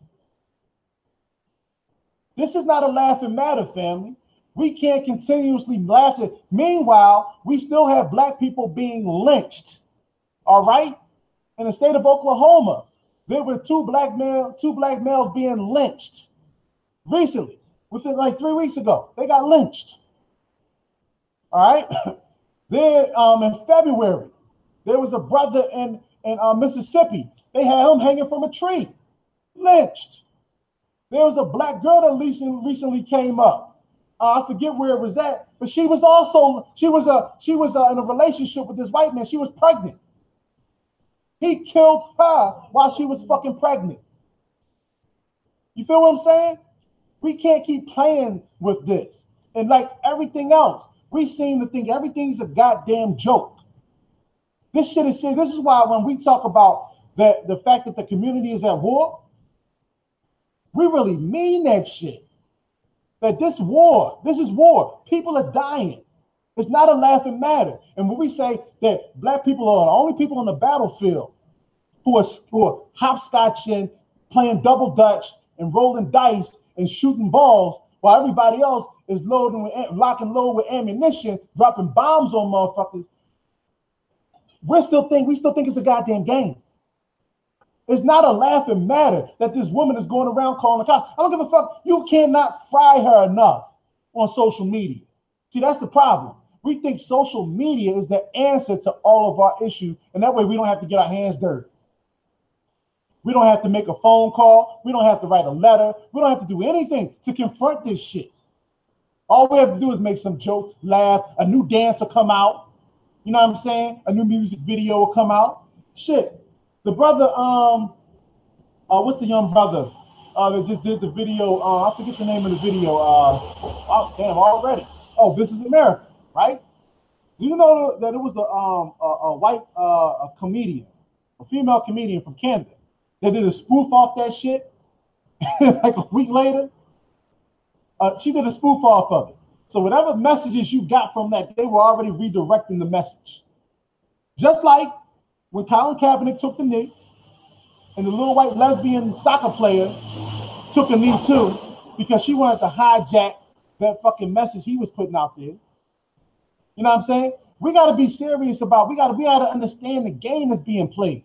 This is not a laughing matter, family. We can't continuously blast it. Meanwhile, we still have black people being lynched. All right? In the state of Oklahoma, there were two black males being lynched recently, within like 3 weeks ago. They got lynched. All right? Then in February, there was a brother in Mississippi. They had him hanging from a tree, lynched. There was a black girl that recently came up. I forget where it was at, but she was in a relationship with this white man. She was pregnant. He killed her while she was fucking pregnant. You feel what I'm saying? We can't keep playing with this. And like everything else, we seem to think everything's a goddamn joke. This shit is serious. This is why when we talk about the fact that the community is at war, we really mean that shit. That this is war. People are dying. It's not a laughing matter. And when we say that black people are the only people on the battlefield who are hopscotching, playing double dutch, and rolling dice and shooting balls, while everybody else is lock and load with ammunition, dropping bombs on motherfuckers, we still think it's a goddamn game. It's not a laughing matter that this woman is going around calling the cops. I don't give a fuck. You cannot fry her enough on social media. See, that's the problem. We think social media is the answer to all of our issues, and that way we don't have to get our hands dirty. We don't have to make a phone call. We don't have to write a letter. We don't have to do anything to confront this shit. All we have to do is make some jokes, laugh, a new dance will come out. You know what I'm saying? A new music video will come out. Shit. The brother, what's the young brother that just did the video? I forget the name of the video. Oh, damn, already. Oh, This Is America, right? Do you know that it was a white comedian, a female comedian from Canada, that did a spoof off that shit? Like a week later, she did a spoof off of it. So whatever messages you got from that, they were already redirecting the message. Just like when Colin Kaepernick took the knee, and the little white lesbian soccer player took a knee too, because she wanted to hijack that fucking message he was putting out there. You know what I'm saying? We got to be serious about, we got to understand the game that's being played.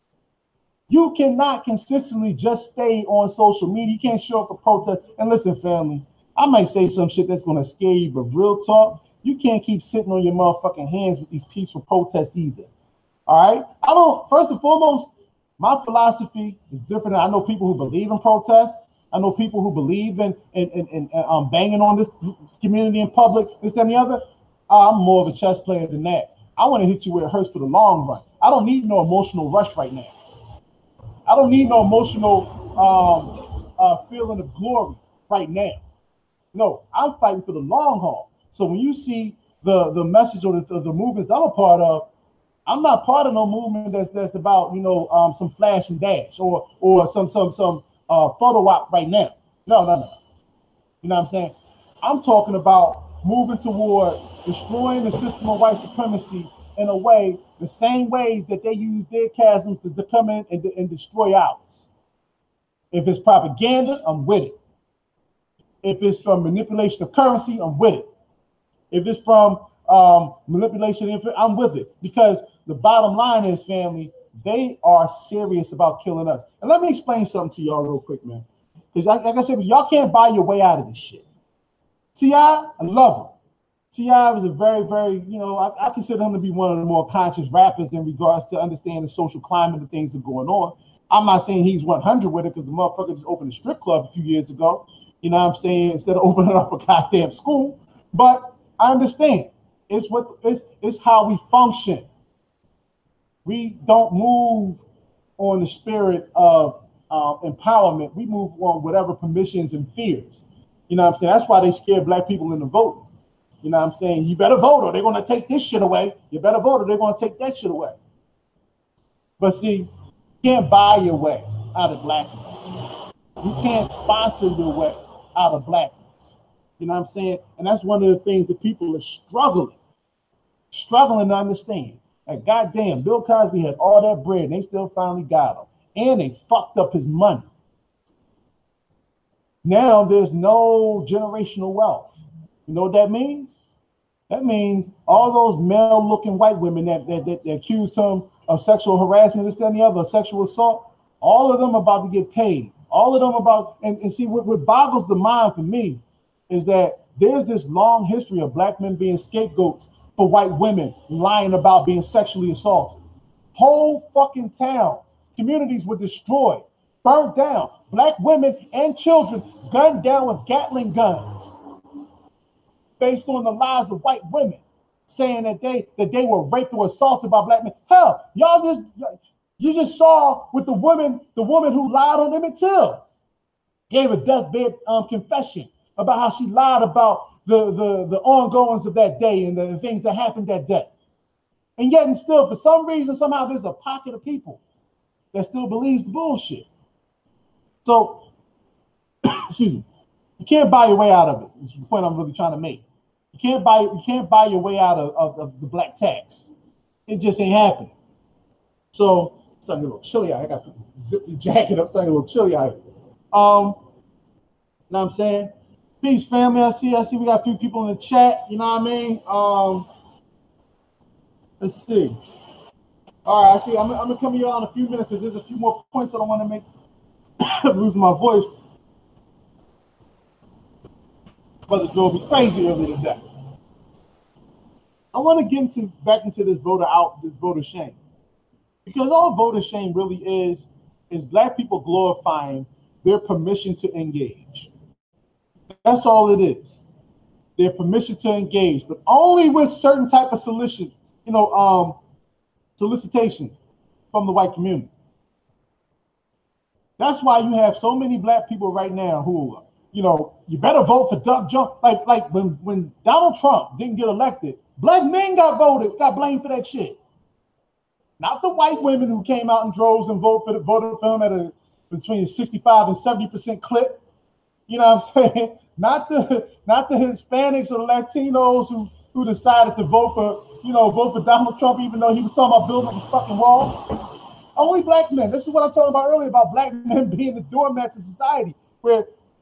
You cannot consistently just stay on social media. You can't show up for protest. And listen, family, I might say some shit that's going to scare you, but real talk, you can't keep sitting on your motherfucking hands with these peaceful protests either. All right? First and foremost, my philosophy is different. I know people who believe in protests. I know people who believe in banging on this community in public, this, that, and the other. I'm more of a chess player than that. I want to hit you where it hurts for the long run. I don't need no emotional rush right now. I don't need no emotional feeling of glory right now. No, I'm fighting for the long haul. So when you see the message or the movements I'm a part of, I'm not part of no movement that's about, you know, some flash and dash or some photo op right now. No. You know what I'm saying? I'm talking about moving toward destroying the system of white supremacy in a way, the same ways that they use their chasms to come in and destroy ours. If it's propaganda, I'm with it. If it's from manipulation of currency, I'm with it. If it's from manipulation, I'm with it. Because the bottom line is, family, they are serious about killing us. And let me explain something to y'all real quick, man. Because like I said, y'all can't buy your way out of this shit. T.I., I love him. T.I. was a very, very, you know, I consider him to be one of the more conscious rappers in regards to understanding the social climate and things that are going on. I'm not saying he's 100 with it, because the motherfucker just opened a strip club a few years ago. You know what I'm saying? Instead of opening up a goddamn school. But I understand. It's how we function. We don't move on the spirit of empowerment. We move on whatever permissions and fears. You know what I'm saying? That's why they scare black people into voting. You know what I'm saying? You better vote or they're going to take this shit away. You better vote or they're going to take that shit away. But see, you can't buy your way out of blackness. You can't sponsor your way out of blackness. You know what I'm saying? And that's one of the things that people are struggling to understand. Like, goddamn, Bill Cosby had all that bread and they still finally got him. And they fucked up his money. Now there's no generational wealth. You know what that means? That means all those male-looking white women that accused him of sexual harassment, this, that, and the other, sexual assault, all of them about to get paid. All of them about, and see, what boggles the mind for me is that there's this long history of black men being scapegoats for white women lying about being sexually assaulted. Whole fucking towns, communities were destroyed, burnt down, black women and children gunned down with Gatling guns based on the lies of white women saying that they were raped or assaulted by black men. Hell, you just saw with the woman who lied on Emmett Till gave a deathbed confession about how she lied about the ongoings of that day and the things that happened that day. And yet and still, for some reason, somehow there's a pocket of people that still believes the bullshit. So, excuse me, you can't buy your way out of it. Is the point I'm really trying to make. You can't buy your way out of the black tax. It just ain't happening. So it's starting to get a little chilly out. I got to zip the jacket up. It's starting to get a little chilly out here. Know what I'm saying? Peace, family. I see we got a few people in the chat. You know what I mean? Let's see. All right, I see. I'm gonna come to y'all in a few minutes because there's a few more points that I want to make. I'm losing my voice. Brother drove me crazy earlier today. I want to get back into this voter shame, because all voter shame really is black people glorifying their permission to engage. That's all it is. Their permission to engage, but only with certain type of solicitation from the white community. That's why you have so many black people right now who, you better vote for Doug Jones. Like when Donald Trump didn't get elected, black men got blamed for that shit. Not the white women who came out in droves and voted for him at between 65 and 70% clip. You know what I'm saying? Not the Hispanics or the Latinos who decided to vote for Donald Trump, even though he was talking about building a fucking wall. Only black men. This is what I'm talking about earlier about black men being the doormats of society, where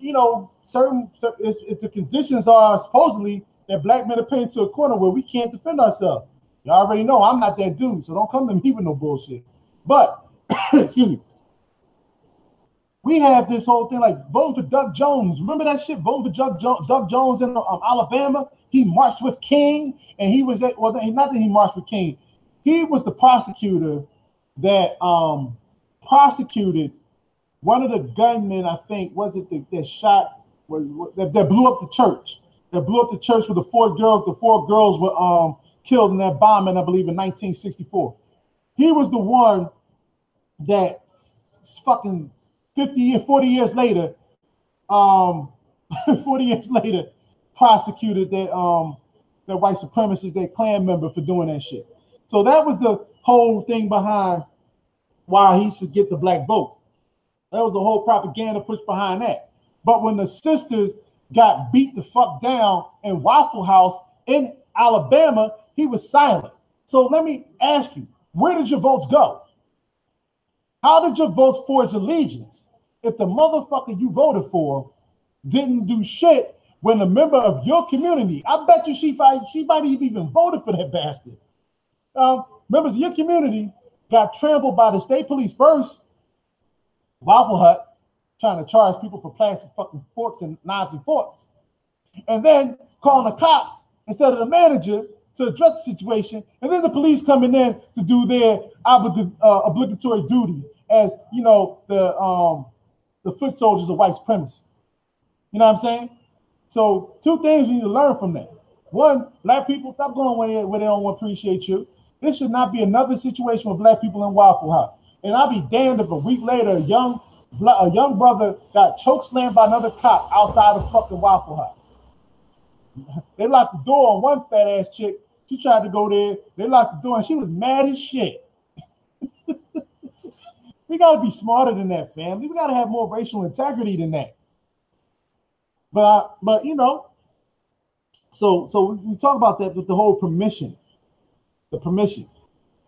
if the conditions are supposedly that black men are pinned to a corner where we can't defend ourselves. You already know I'm not that dude, so don't come to me with no bullshit. But excuse me. We have this whole thing like voting for Doug Jones. Remember that shit? Voting for Doug Jones in Alabama. He marched with King, and he was not that he marched with King. He was the prosecutor that prosecuted one of the gunmen. I think was it that blew up the church. That blew up the church with the four girls. The four girls were killed in that bombing, I believe, in 1964. He was the one that fucking 40 years later, 40 years later, prosecuted that white supremacist, that Klan member for doing that shit. So that was the whole thing behind why he should get the black vote. That was the whole propaganda push behind that. But when the sisters got beat the fuck down in Waffle House in Alabama, he was silent. So let me ask you, where did your votes go? How did your votes forge allegiance if the motherfucker you voted for didn't do shit when a member of your community, I bet you she might have even voted for that bastard. Members of your community got trampled by the state police first, Waffle Hut, trying to charge people for plastic fucking forks and knives and forks, and then calling the cops instead of the manager to address the situation, and then the police coming in to do their obligatory duties as the foot soldiers of white supremacy. You know what I'm saying? So two things you need to learn from that. One, black people, stop going where they don't want to appreciate you. This should not be another situation with black people in Waffle House. And I'll be damned if a week later a young brother got chokeslammed by another cop outside of fucking Waffle House. They locked the door on one fat ass chick. She tried to go there. They locked the door and she was mad as shit. We got to be smarter than that, family. We got to have more racial integrity than that. But so we talk about that with the whole permission. The permission.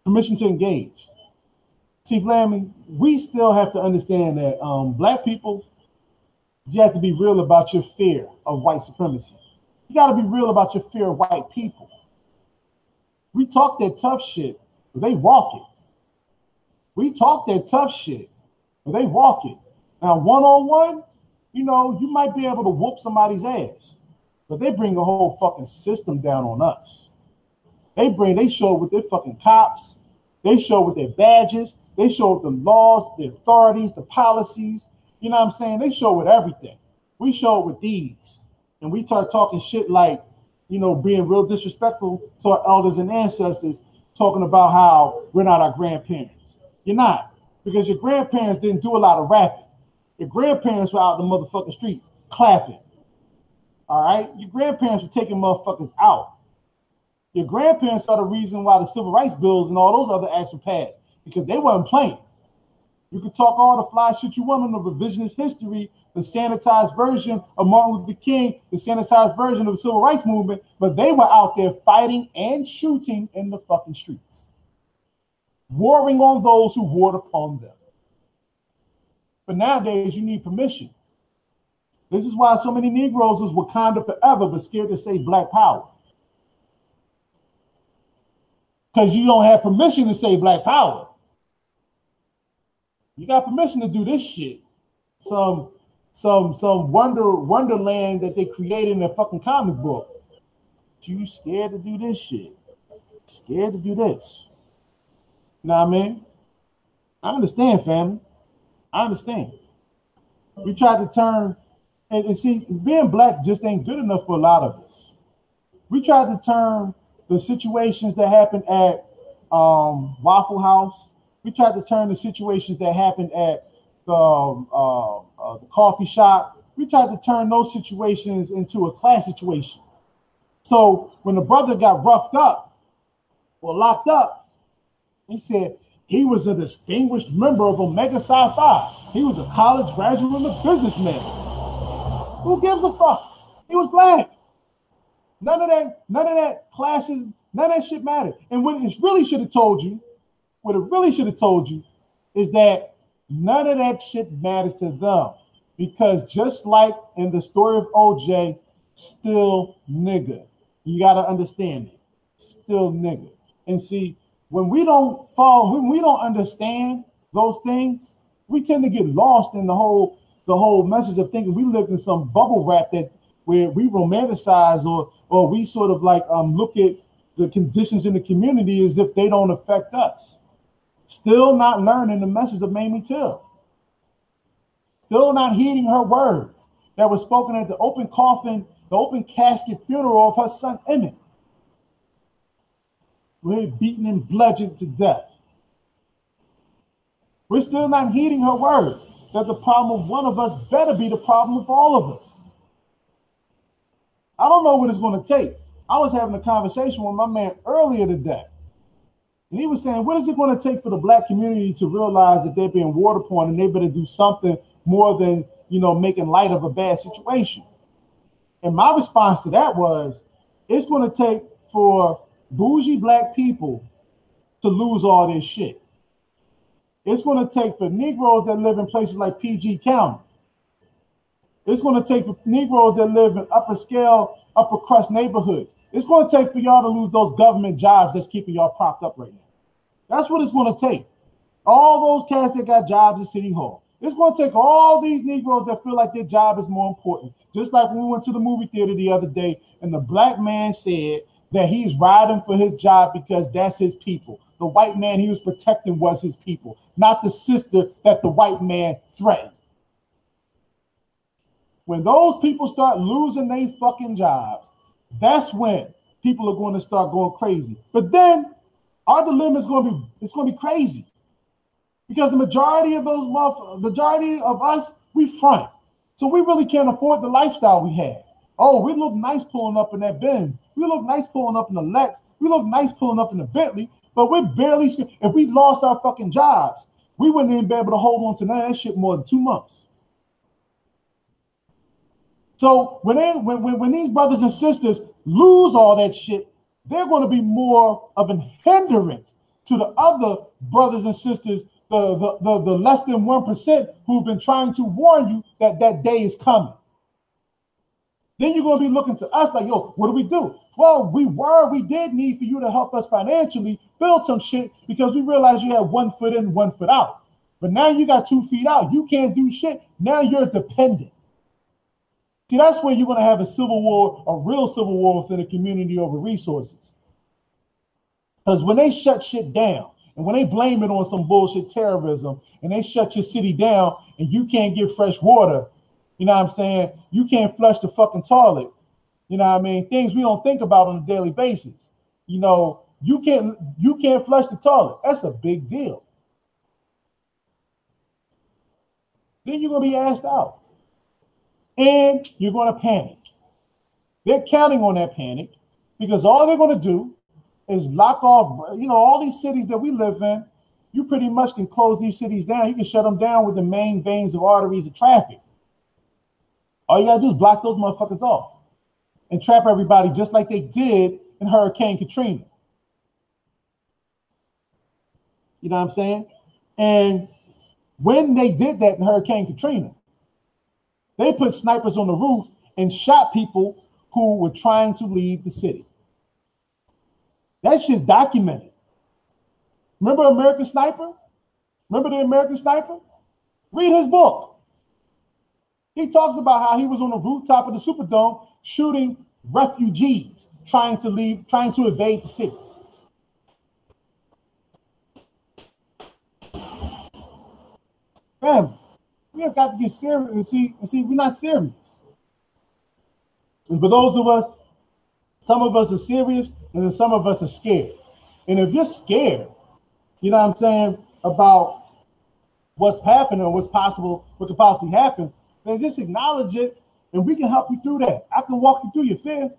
permission to engage. See, Flammy, we still have to understand that black people, you have to be real about your fear of white supremacy. You got to be real about your fear of white people. We talk that tough shit, but they walk it. We talk that tough shit, but they walk it. Now, one-on-one, you know, you might be able to whoop somebody's ass, but they bring the whole fucking system down on us. They show with their fucking cops. They show with their badges. They show with the laws, the authorities, the policies. You know what I'm saying? They show with everything. We show it with deeds. And we start talking shit like, you know, being real disrespectful to our elders and ancestors, talking about how we're not our grandparents. You're not, because your grandparents didn't do a lot of rapping. Your grandparents were out in the motherfucking streets clapping. All right? Your grandparents were taking motherfuckers out. Your grandparents are the reason why the civil rights bills and all those other acts were passed, because they weren't playing. You could talk all the fly shit you want on the revisionist history, the sanitized version of Martin Luther King, the sanitized version of the civil rights movement, but they were out there fighting and shooting in the fucking streets, warring on those who warred upon them. But nowadays, you need permission. This is why so many Negroes is Wakanda forever, but scared to say Black Power. Because you don't have permission to say Black Power. You got permission to do this shit. Some wonderland that they created in a fucking comic book. But you scared to do this shit. Scared to do this. You know what I mean? I understand, family. I understand. We tried to turn, and see, being black just ain't good enough for a lot of us. We tried to turn the situations that happened at Waffle House. We tried to turn the situations that happened at the coffee shop. We tried to turn those situations into a class situation. So when the brother got roughed up or locked up, he said he was a distinguished member of Omega Psi Phi. He was a college graduate and a businessman. Who gives a fuck? He was black. None of that classes, none of that shit mattered. And what it really should have told you is that none of that shit matters to them. Because just like in the story of OJ, still nigga. You got to understand it. Still nigga. And see, when we don't understand those things, we tend to get lost in the whole message of thinking we live in some bubble wrap that where we romanticize or we sort of like look at the conditions in the community as if they don't affect us. Still not learning the message of Mamie Till. Still not heeding her words that were spoken at the open coffin, the open casket funeral of her son Emmett. We're beaten and bludgeoned to death. We're still not heeding her words that the problem of one of us better be the problem of all of us. I don't know what it's going to take. I was having a conversation with my man earlier today, and he was saying, what is it going to take for the black community to realize that they're being warred upon and they better do something more than, you know, making light of a bad situation? And my response to that was, it's going to take for bougie black people to lose all this shit. It's going to take for Negroes that live in places like PG County. It's going to take for Negroes that live in upper scale, upper crust neighborhoods. It's going to take for y'all to lose those government jobs that's keeping y'all propped up right now. That's what it's going to take. All those cats that got jobs at City Hall. It's going to take all these Negroes that feel like their job is more important. Just like when we went to the movie theater the other day and the black man said that he's riding for his job because that's his people. The white man he was protecting was his people, not the sister that the white man threatened. When those people start losing their fucking jobs, that's when people are going to start going crazy. But then our dilemma is going to be crazy. Because the majority of us, we front. So we really can't afford the lifestyle we have. Oh, we look nice pulling up in that Benz. We look nice pulling up in the Lex. We look nice pulling up in the Bentley. But we're barely, if we lost our fucking jobs, we wouldn't even be able to hold on to none of that shit more than 2 months. So when these brothers and sisters lose all that shit, they're going to be more of a hindrance to the other brothers and sisters, the less than 1% who've been trying to warn you that that day is coming. Then you're going to be looking to us like, yo, what do we do? Well, we did need for you to help us financially build some shit because we realized you had 1 foot in, 1 foot out. But now you got 2 feet out. You can't do shit. Now you're dependent. See, that's where you're going to have a civil war, a real civil war within the community over resources. Because when they shut shit down and when they blame it on some bullshit terrorism and they shut your city down and you can't get fresh water, you know what I'm saying? You can't flush the fucking toilet. You know what I mean? Things we don't think about on a daily basis. You know, you can't flush the toilet. That's a big deal. Then you're going to be asked out. And you're going to panic. They're counting on that panic because all they're going to do is lock off, you know, all these cities that we live in. You pretty much can close these cities down. You can shut them down with the main veins of arteries of traffic. All you got to do is block those motherfuckers off and trap everybody just like they did in Hurricane Katrina. You know what I'm saying? And when they did that in Hurricane Katrina, they put snipers on the roof and shot people who were trying to leave the city. That shit's documented. Remember American Sniper? Remember the American Sniper? Read his book. He talks about how he was on the rooftop of the Superdome shooting refugees trying to evade the city. Fam, we have got to get serious and see, we're not serious. And for those of us, some of us are serious and then some of us are scared. And if you're scared, you know what I'm saying, about what's happening or what's possible, what could possibly happen, then just acknowledge it and we can help you through that. I can walk you through your fear.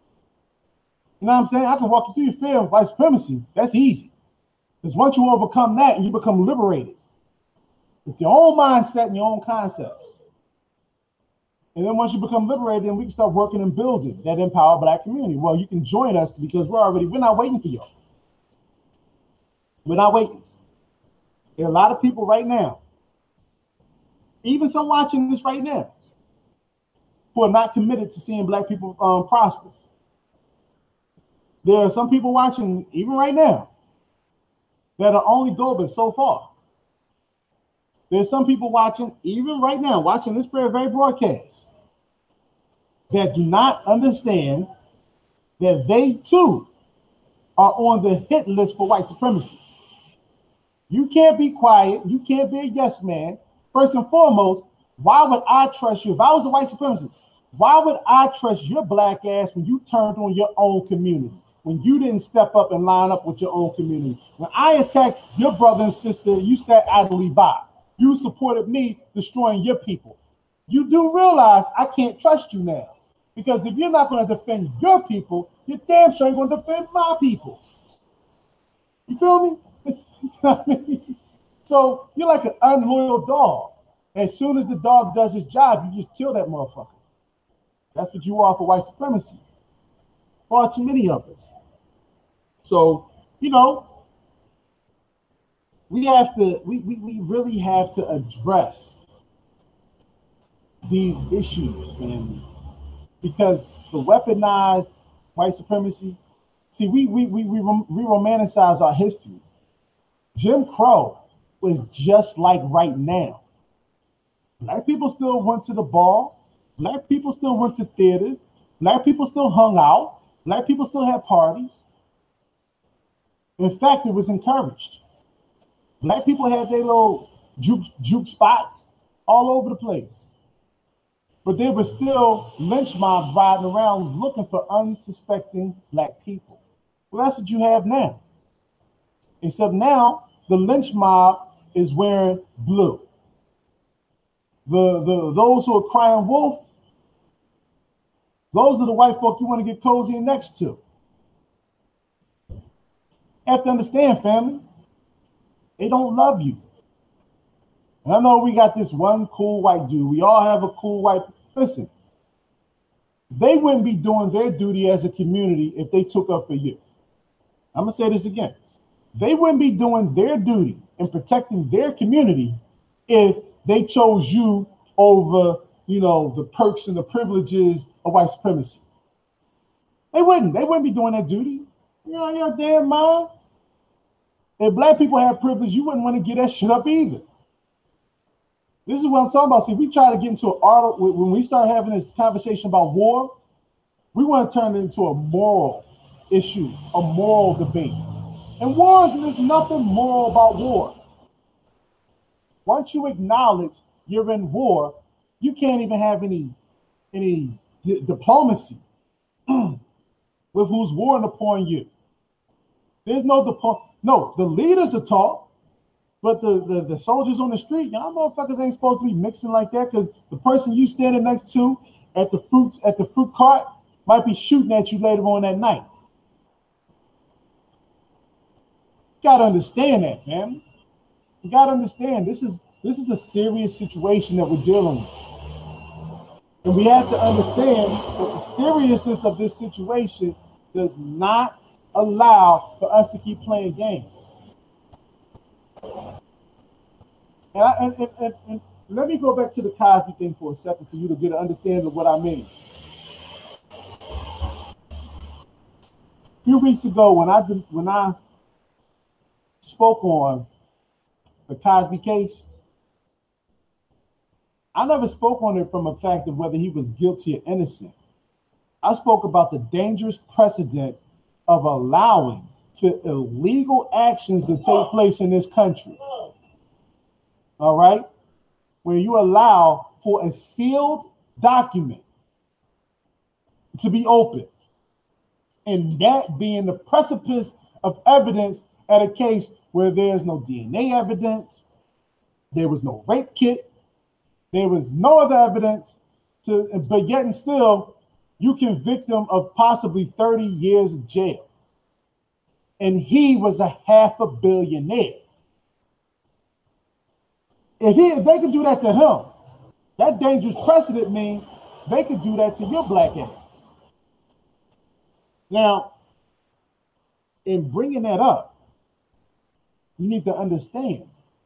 You know what I'm saying? I can walk you through your fear of white supremacy. That's easy. Because once you overcome that and you become liberated with your own mindset and your own concepts. And then once you become liberated, then we can start working and building that empowered Black community. Well, you can join us because we're not waiting for y'all. We're not waiting. There are a lot of people right now, even some watching this right now, who are not committed to seeing Black people prosper. There are some people watching, even right now, that are only going so far. There's some people watching, even right now, watching this very broadcast, that do not understand that they too are on the hit list for white supremacy. You can't be quiet. You can't be a yes man. First and foremost, why would I trust you? If I was a white supremacist, why would I trust your Black ass when you turned on your own community? When you didn't step up and line up with your own community? When I attacked your brother and sister, you sat idly by. You supported me destroying your people. You do realize I can't trust you now. Because if you're not going to defend your people, you're damn sure ain't going to defend my people. You feel me? So you're like an unloyal dog. As soon as the dog does his job, you just kill that motherfucker. That's what you are for white supremacy. Far too many of us. So, you know, we really have to address these issues, family, because the weaponized white supremacy. See, we romanticize our history. Jim Crow was just like right now. Black people still went to the bar. Black people still went to theaters. Black people still hung out. Black people still had parties. In fact, it was encouraged. Black people had their little juke spots all over the place. But there were still lynch mobs riding around looking for unsuspecting Black people. Well, that's what you have now. Except now, the lynch mob is wearing blue. Those who are crying wolf, those are the white folk you want to get cozy next to. You have to understand, family, they don't love you. And I know we got this one cool white dude. We all have a cool white. Listen, they wouldn't be doing their duty as a community if they took up for you. I'm going to say this again. They wouldn't be doing their duty and protecting their community if they chose you over, the perks and the privileges of white supremacy. They wouldn't. They wouldn't be doing that duty. Your damn mind. If black people had privilege, you wouldn't want to get that shit up either. This is what I'm talking about. See, we try to get into an art when we start having this conversation about war, we want to turn it into a moral issue, a moral debate. And war, there's nothing moral about war. Once you acknowledge you're in war, you can't even have any diplomacy with who's warring upon you. There's no, the leaders are taught, but the soldiers on the street, y'all motherfuckers ain't supposed to be mixing like that, because the person you standing next to at the fruit cart might be shooting at you later on that night. You gotta understand that, fam. You gotta understand this is a serious situation that we're dealing with. And we have to understand that the seriousness of this situation does not allow for us to keep playing games. And let me go back to the Cosby thing for a second for you to get an understanding of what I mean. A few weeks ago, when I spoke on the Cosby case, I never spoke on it from a fact of whether he was guilty or innocent. I spoke about the dangerous precedent of allowing for illegal actions to take place in this country. All right? Where you allow for a sealed document to be opened, and that being the precipice of evidence at a case where there's no DNA evidence, there was no rape kit, there was no other evidence, but yet and still, you convict him of possibly 30 years of jail. And he was a $500 million. If they could do that to him, that dangerous precedent means they could do that to your black ass. Now, in bringing that up, you need to understand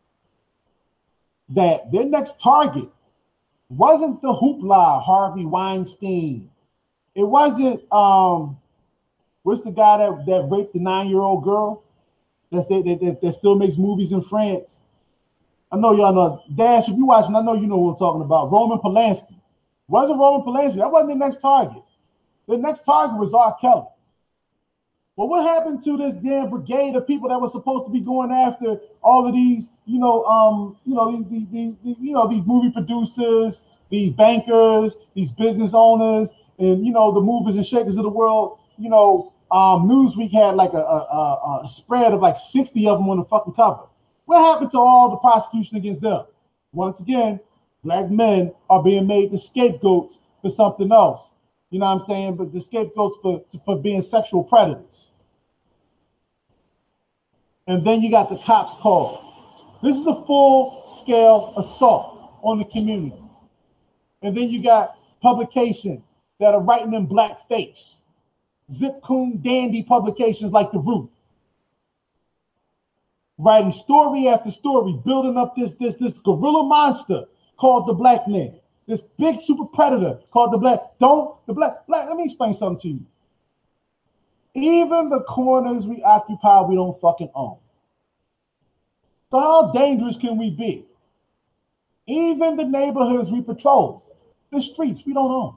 that their next target wasn't the hoopla Harvey Weinstein. It wasn't what's the guy that raped the 9-year-old girl that still makes movies in France? I know y'all know. Dash, if you watching, I know you know what I'm talking about. Roman Polanski. Wasn't Roman Polanski. That wasn't the next target. The next target was R. Kelly. Well, what happened to this damn brigade of people that were supposed to be going after all of these, these movie producers, these bankers, these business owners, and the movers and shakers of the world? Newsweek had like a spread of like 60 of them on the fucking cover. What happened to all the prosecution against them? Once again, black men are being made the scapegoats for something else. You know what I'm saying? But the scapegoats for being sexual predators. And then you got the cops called. This is a full-scale assault on the community. And then you got publications that are writing in blackface. Zip coon dandy publications like The Root. Writing story after story, building up this gorilla monster called the black man. This big super predator called the black. Let me explain something to you. Even the corners we occupy, we don't fucking own. So how dangerous can we be? Even the neighborhoods we patrol, the streets we don't own.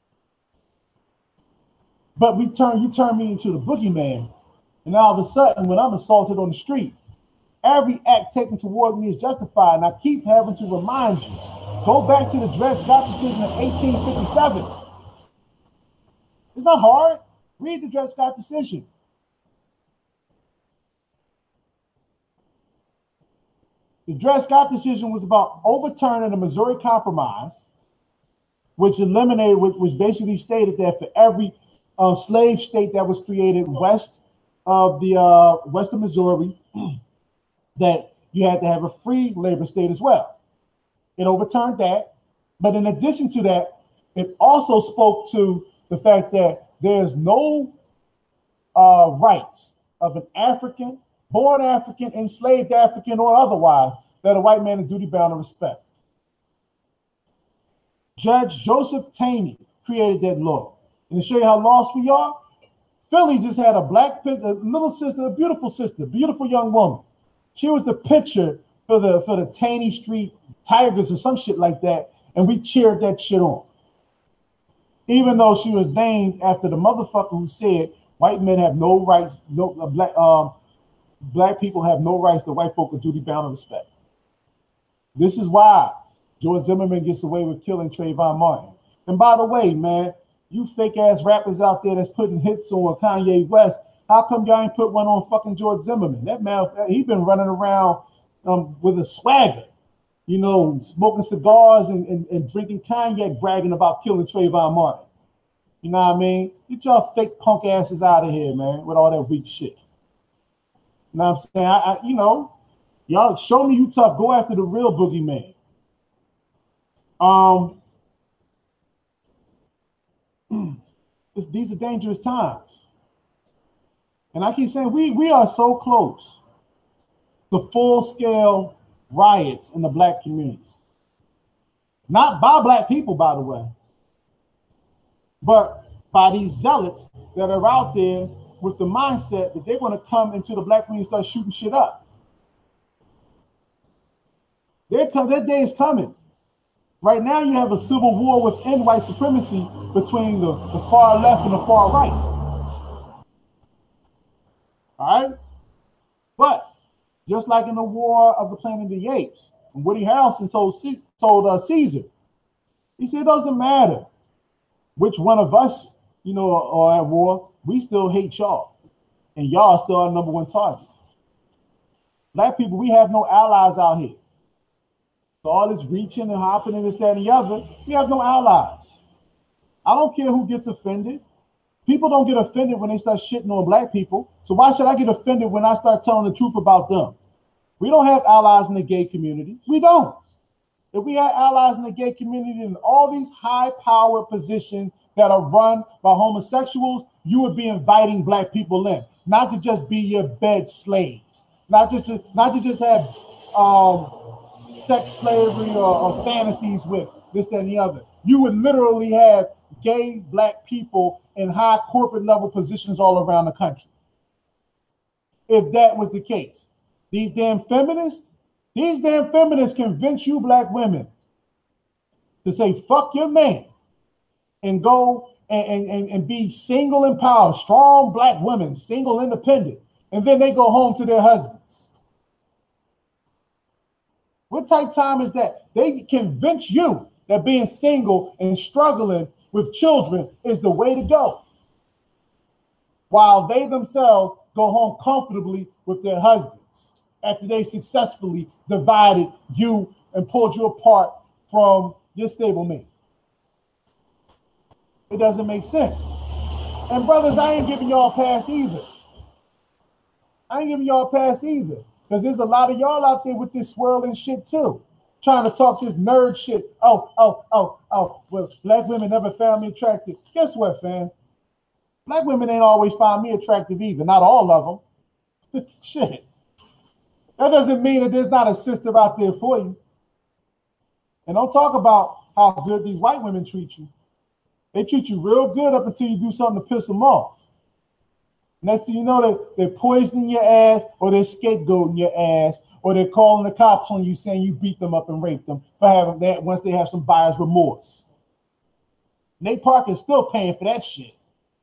But you turn me into the boogeyman, and all of a sudden, when I'm assaulted on the street, every act taken toward me is justified. And I keep having to remind you, go back to the Dred Scott decision of 1857. It's not hard. Read the Dred Scott decision. The Dred Scott decision was about overturning the Missouri Compromise, which basically stated that for every slave state that was created west of Missouri, that you had to have a free labor state as well. It overturned that. But in addition to that, it also spoke to the fact that there's no rights of an African born African, enslaved African, or otherwise, that a white man is duty bound to respect. Judge Joseph Taney created that law. And to show you how lost we are, Philly just had a little sister, a beautiful young woman. She was the pitcher for the Taney Street Tigers or some shit like that, and we cheered that shit on. Even though she was named after the motherfucker who said white men have no rights, black people have no rights that white folk are duty bound to respect. This is why George Zimmerman gets away with killing Trayvon Martin. And by the way, man, you fake ass rappers out there that's putting hits on Kanye West, how come y'all ain't put one on fucking George Zimmerman? That man, he been running around with a swagger, you know, smoking cigars and drinking cognac, bragging about killing Trayvon Martin. You know what I mean? Get y'all fake punk asses out of here, man, with all that weak shit. You know what I'm saying? You know, y'all show me you tough. Go after the real boogeyman. These are dangerous times. And I keep saying we are so close to full-scale riots in the black community. Not by black people, by the way, but by these zealots that are out there with the mindset that they're going to come into the black community and start shooting shit up. Their day is coming. Right now, you have a civil war within white supremacy between the far left and the far right. All right? But just like in the War of the Planet of the Apes, and Woody Harrelson told Caesar, he said, it doesn't matter which one of us, you know, are at war, we still hate y'all. And y'all are still our number one target. Black people, we have no allies out here. So all this reaching and hopping and this, that, and the other, we have no allies. I don't care who gets offended. People don't get offended when they start shitting on black people. So why should I get offended when I start telling the truth about them? We don't have allies in the gay community. We don't. If we had allies in the gay community in all these high power positions that are run by homosexuals, you would be inviting black people in, not to just be your bed slaves, not to just have sex slavery or fantasies with this, that, and the other. You would literally have gay black people in high corporate level positions all around the country. If that was the case, these damn feminists convince you black women to say, fuck your man and go and be single and power, strong black women, single, independent. And then they go home to their husbands. What type time is that? They convince you that being single and struggling with children is the way to go, while they themselves go home comfortably with their husbands after they successfully divided you and pulled you apart from your stable mate. It doesn't make sense. And brothers, I ain't giving y'all a pass either. Because there's a lot of y'all out there with this swirling shit too, trying to talk this nerd shit. Well, black women never found me attractive. Guess what, fam? Black women ain't always found me attractive either. Not all of them. Shit. That doesn't mean that there's not a sister out there for you. And don't talk about how good these white women treat you. They treat you real good up until you do something to piss them off. Next thing you know, they're poisoning your ass, or they're scapegoating your ass, or they're calling the cops on you saying you beat them up and raped them for having that once they have some buyer's remorse. Nate Parker is still paying for that shit.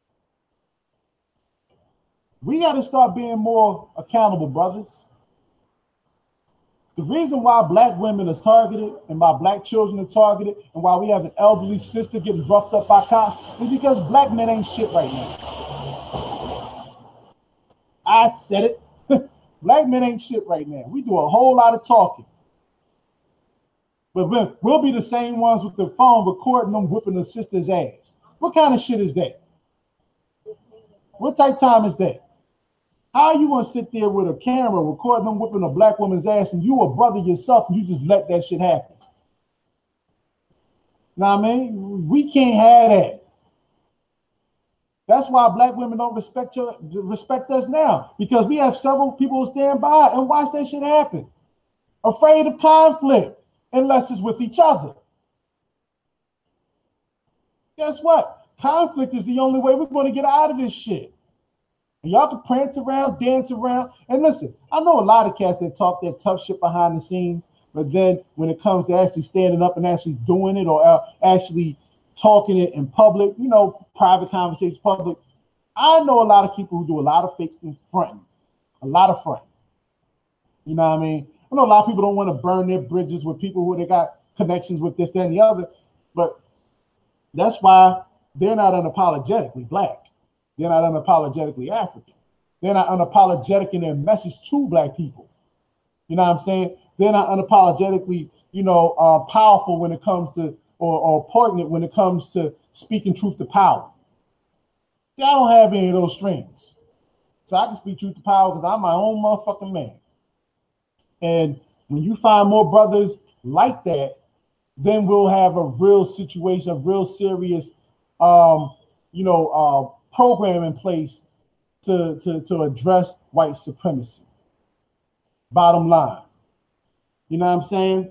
We got to start being more accountable, brothers. The reason why black women are targeted and why black children are targeted and why we have an elderly sister getting roughed up by cops is because black men ain't shit right now. I said it. Black men ain't shit right now. We do a whole lot of talking. But we'll be the same ones with the phone recording them whipping the sister's ass. What kind of shit is that? What type time is that? How are you going to sit there with a camera recording them whipping a black woman's ass and you a brother yourself and you just let that shit happen? Know what I mean? We can't have that. That's why black women don't respect us now, because we have several people who stand by and watch that shit happen. Afraid of conflict unless it's with each other. Guess what? Conflict is the only way we're going to get out of this shit. And y'all can prance around, dance around. And listen, I know a lot of cats that talk that tough shit behind the scenes, but then when it comes to actually standing up and actually doing it, or actually talking it in public, you know, private conversations, public, I know a lot of people who do a lot of faking, fronting, a lot of fronting. You know what I mean? I know a lot of people don't want to burn their bridges with people who they got connections with this, that, and the other, but that's why they're not unapologetically black. They're not unapologetically African. They're not unapologetic in their message to black people. You know what I'm saying? They're not unapologetically, you know, powerful when it comes to, or poignant when it comes to speaking truth to power. See, I don't have any of those strings. So I can speak truth to power because I'm my own motherfucking man. And when you find more brothers like that, then we'll have a real situation, a real serious, program in place to address white supremacy. Bottom line. You know what I'm saying?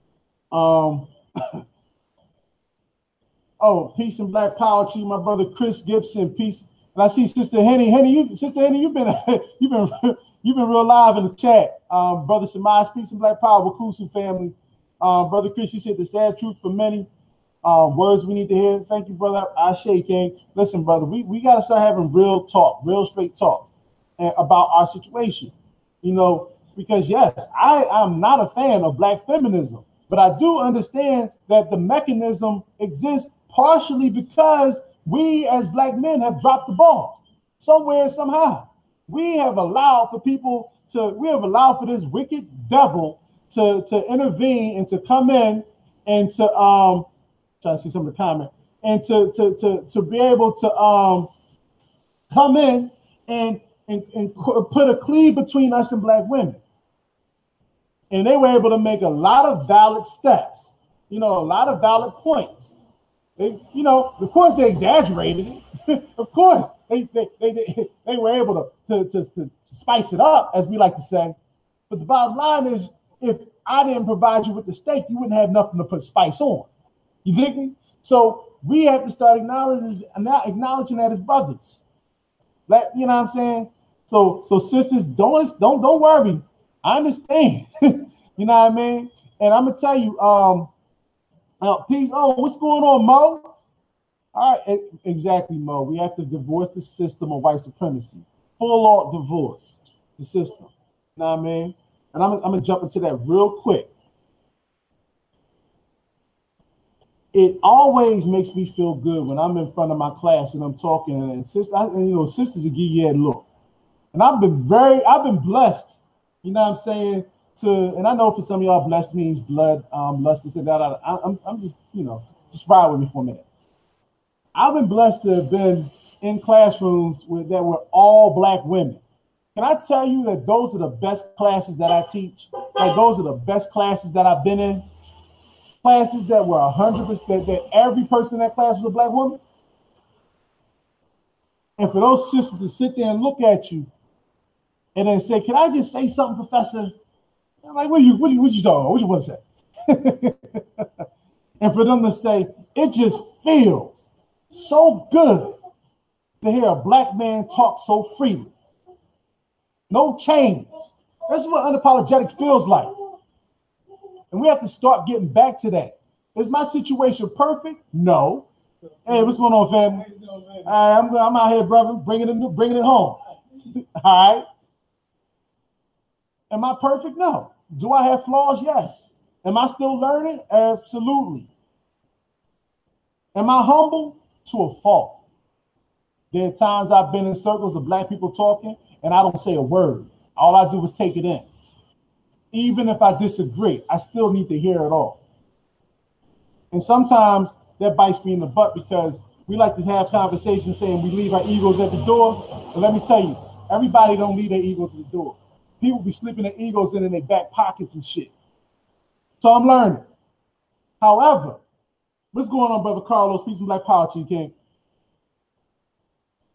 Oh, peace and black power to you, my brother Chris Gibson. Peace. And I see Sister Henny. Sister Henny, you've been real live in the chat. Brother Samaj, peace and black power, Wakusu family. Brother Chris, you said the sad truth for many. Words we need to hear. Thank you, brother. Ashe, King. Listen, brother, we got to start having real talk, real straight talk about our situation. You know, because yes, I am not a fan of black feminism, but I do understand that the mechanism exists partially because we as black men have dropped the ball somewhere, somehow. We have allowed for this wicked devil to intervene and to come in and to trying to see some of the comment, and to be able to come in and put a cleave between us and black women. And they were able to make a lot of valid steps, you know, a lot of valid points. They, you know, of course they exaggerated it. Of course they were able to spice it up, as we like to say. But the bottom line is, if I didn't provide you with the steak, you wouldn't have nothing to put spice on. You dig me? So we have to start acknowledging that as brothers. Like, you know what I'm saying? So sisters, don't worry. I understand. You know what I mean? And I'm gonna tell you, peace. Oh, what's going on, Mo? All right, exactly, Mo. We have to divorce the system of white supremacy. Full out divorce the system. You know what I mean? And I'm gonna jump into that real quick. It always makes me feel good when I'm in front of my class and I'm talking, and sisters will give you that look. And I've been blessed, you know what I'm saying, and I know for some of y'all, blessed means blood, lust, this and that. I'm just, just ride with me for a minute. I've been blessed to have been in classrooms that were all black women. Can I tell you that those are the best classes that I teach? Like, those are the best classes that I've been in. Classes that were 100%, that every person in that class was a black woman. And for those sisters to sit there and look at you and then say, "Can I just say something, Professor?" I'm like, what you talking about? What you want to say? And for them to say, "It just feels so good to hear a black man talk so freely. No chains." That's what unapologetic feels like. And we have to start getting back to that. Is my situation perfect? No. Hey, what's going on, family? I'm out here, brother, bringing it home. All right. Am I perfect? No. Do I have flaws? Yes. Am I still learning? Absolutely. Am I humble? To a fault. There are times I've been in circles of black people talking and I don't say a word. All I do is take it in. Even if I disagree, I still need to hear it all. And sometimes that bites me in the butt, because we like to have conversations saying we leave our egos at the door. But let me tell you, everybody don't leave their egos at the door. People be slipping their egos in their back pockets and shit. So I'm learning. However, what's going on, brother Carlos? Peace and black power to you, King.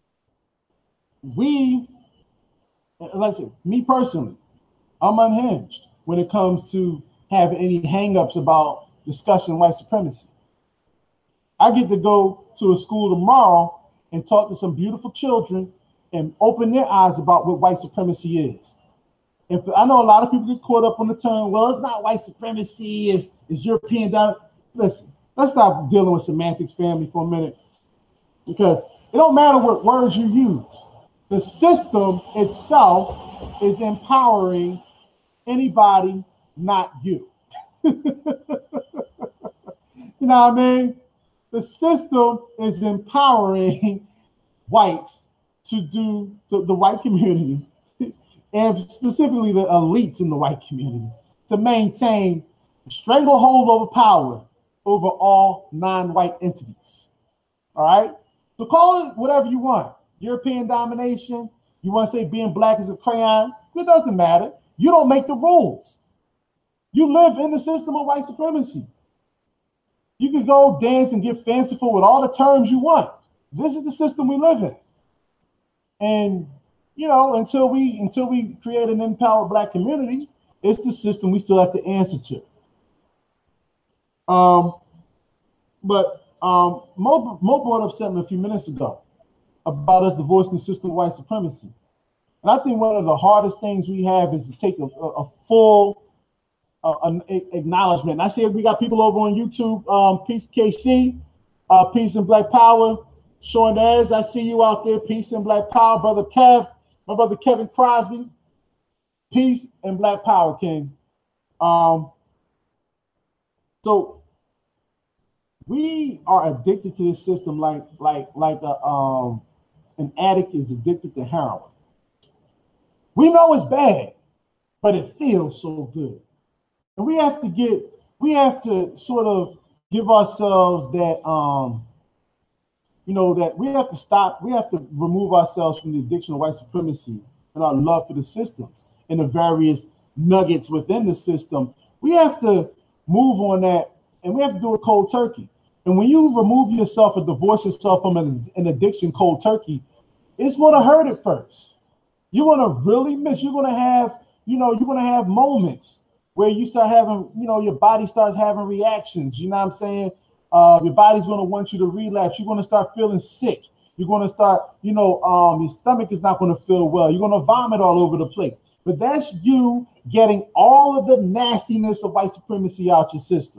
we, let's say, me personally, I'm unhinged when it comes to having any hangups about discussing white supremacy. I get to go to a school tomorrow and talk to some beautiful children and open their eyes about what white supremacy is. And I know a lot of people get caught up on the term, well, it's not white supremacy, it's European down. Listen, let's stop dealing with semantics, family, for a minute, because it don't matter what words you use. The system itself is empowering anybody, not you. You know what I mean? The system is empowering whites to do the white community, and specifically the elites in the white community, to maintain a stranglehold over power over all non-white entities. All right? So call it whatever you want. European domination. You want to say being black is a crayon. It doesn't matter. You don't make the rules. You live in the system of white supremacy. You can go dance and get fanciful with all the terms you want. This is the system we live in. And, you know, until we create an empowered black community, it's the system we still have to answer to. But Mo brought up something a few minutes ago about us divorcing the system of white supremacy. And I think one of the hardest things we have is to take a full an acknowledgement. And I see we got people over on YouTube. Peace KC, Peace and Black Power. Sean Ez, I see you out there. Peace and Black Power. Brother Kev, my brother Kevin Crosby. Peace and Black Power, King. So we are addicted to this system like an addict is addicted to heroin. We know it's bad, but it feels so good. And we have to sort of give ourselves that, that we have to stop, we have to remove ourselves from the addiction of white supremacy and our love for the systems and the various nuggets within the system. We have to move on that, and we have to do it cold turkey. And when you remove yourself or divorce yourself from an addiction cold turkey, it's going to hurt at first. You're going to really miss. You're going to have moments where you start having, your body starts having reactions. You know what I'm saying? Your body's going to want you to relapse. You're going to start feeling sick. You're going to start, your stomach is not going to feel well. You're going to vomit all over the place. But that's you getting all of the nastiness of white supremacy out your system.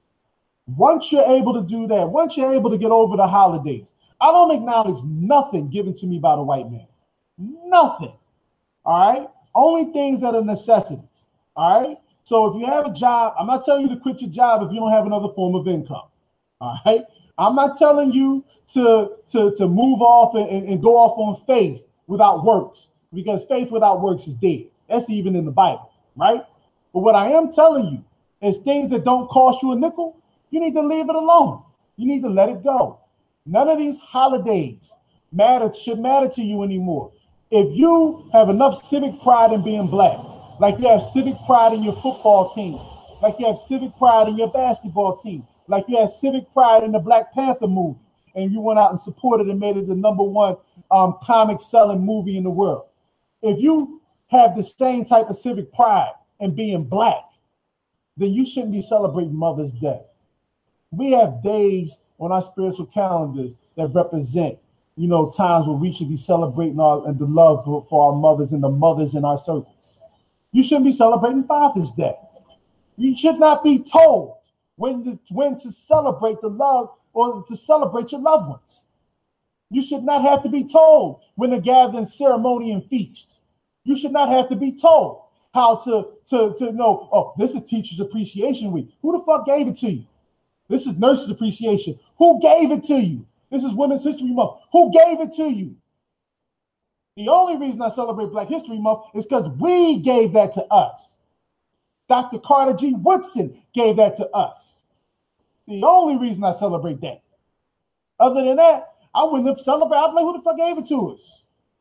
Once you're able to do that, once you're able to get over the holidays, I don't acknowledge nothing given to me by the white man. Nothing. All right? Only things that are necessities. All right? So if you have a job, I'm not telling you to quit your job if you don't have another form of income. All right? I'm not telling you to move off and go off on faith without works, because faith without works is dead. That's even in the Bible, right? But what I am telling you is things that don't cost you a nickel, you need to leave it alone. You need to let it go. None of these holidays should matter to you anymore. If you have enough civic pride in being black, like you have civic pride in your football teams, like you have civic pride in your basketball team, like you have civic pride in the Black Panther movie, and you went out and supported and made it the #1 comic selling movie in the world. If you have the same type of civic pride in being black, then you shouldn't be celebrating Mother's Day. We have days on our spiritual calendars that represent, times where we should be celebrating the love for our mothers and the mothers in our circles. You shouldn't be celebrating Father's Day. You should not be told when to celebrate the love or to celebrate your loved ones. You should not have to be told when to gather in ceremony and feast. You should not have to be told how to know, oh, this is Teachers Appreciation Week. Who the fuck gave it to you? This is Nurses Appreciation. Who gave it to you? This is Women's History Month. Who gave it to you? The only reason I celebrate Black History Month is because we gave that to us. Dr. Carter G. Woodson gave that to us. The only reason I celebrate that. Other than that, I wouldn't have celebrated. I'd be like, who the fuck gave it to us?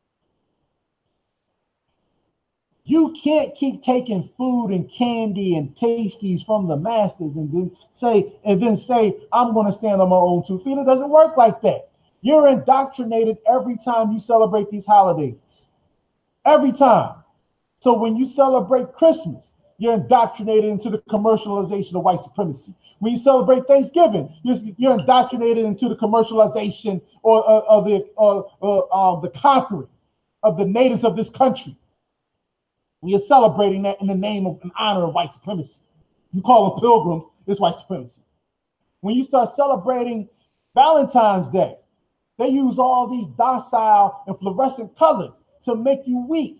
You can't keep taking food and candy and pasties from the masters and then say, I'm going to stand on my own 2 feet. It doesn't work like that. You're indoctrinated every time you celebrate these holidays. Every time. So when you celebrate Christmas, you're indoctrinated into the commercialization of white supremacy. When you celebrate Thanksgiving, you're indoctrinated into the commercialization of the conquering of the natives of this country. When you're celebrating that in the name of an honor of white supremacy. You call them pilgrims, it's white supremacy. When you start celebrating Valentine's Day, they use all these docile and fluorescent colors to make you weak,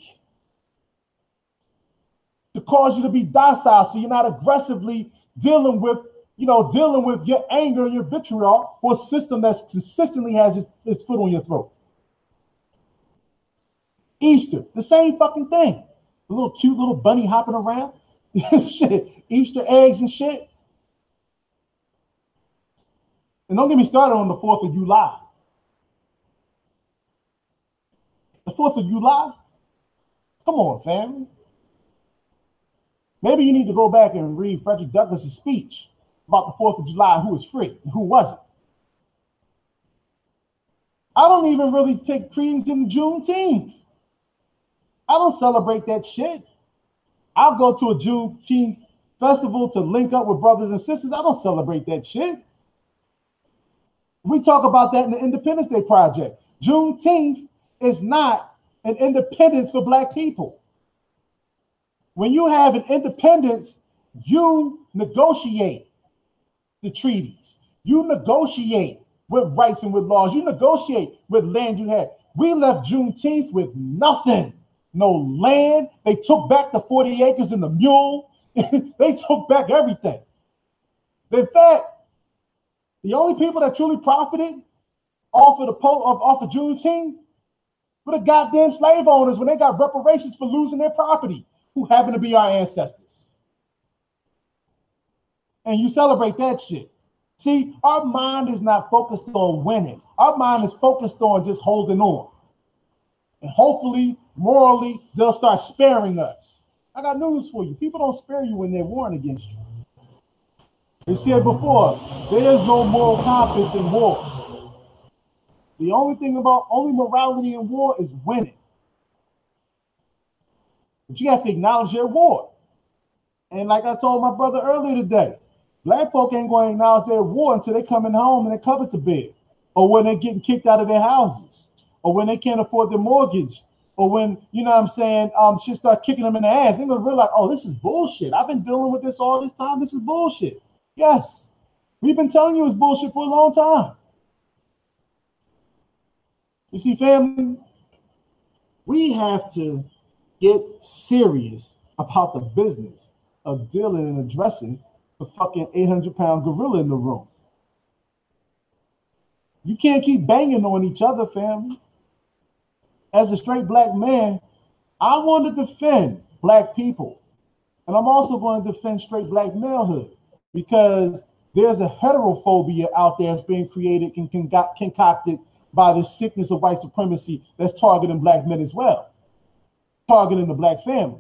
to cause you to be docile so you're not aggressively dealing with your anger and your vitriol for a system that consistently has its foot on your throat. Easter, the same fucking thing. A little cute little bunny hopping around. Shit, Easter eggs and shit. And don't get me started on the 4th of July. The 4th of July? Come on, family. Maybe you need to go back and read Frederick Douglass's speech about the 4th of July and who was free and who wasn't. I don't even really take credence in Juneteenth. I don't celebrate that shit. I'll go to a Juneteenth festival to link up with brothers and sisters. I don't celebrate that shit. We talk about that in the Independence Day Project. Juneteenth is not an independence for Black people. When you have an independence, you negotiate the treaties. You negotiate with rights and with laws. You negotiate with land you had. We left Juneteenth with nothing. No land. They took back the 40 acres and the mule. They took back everything. In fact, the only people that truly profited off of Juneteenth were the goddamn slave owners when they got reparations for losing their property, who happen to be our ancestors. And you celebrate that shit. See, our mind is not focused on winning. Our mind is focused on just holding on. And hopefully, morally, they'll start sparing us. I got news for you. People don't spare you when they're warring against you. They said before, there's no moral compass in war. The only morality in war is winning. But you have to acknowledge your war. And like I told my brother earlier today, Black folk ain't going to acknowledge their war until they coming home and their cupboards are big, or when they're getting kicked out of their houses, or when they can't afford their mortgage, or when, you know what I'm saying, shit start kicking them in the ass. They're going to realize, oh, this is bullshit. I've been dealing with this all this time. This is bullshit. Yes, we've been telling you it's bullshit for a long time. You see, family, we have to get serious about the business of dealing and addressing the fucking 800-pound gorilla in the room. You can't keep banging on each other, family. As a straight Black man, I want to defend Black people. And I'm also going to defend straight Black malehood, because there's a heterophobia out there that's being created and concocted by the sickness of white supremacy that's targeting Black men as well, targeting the Black family.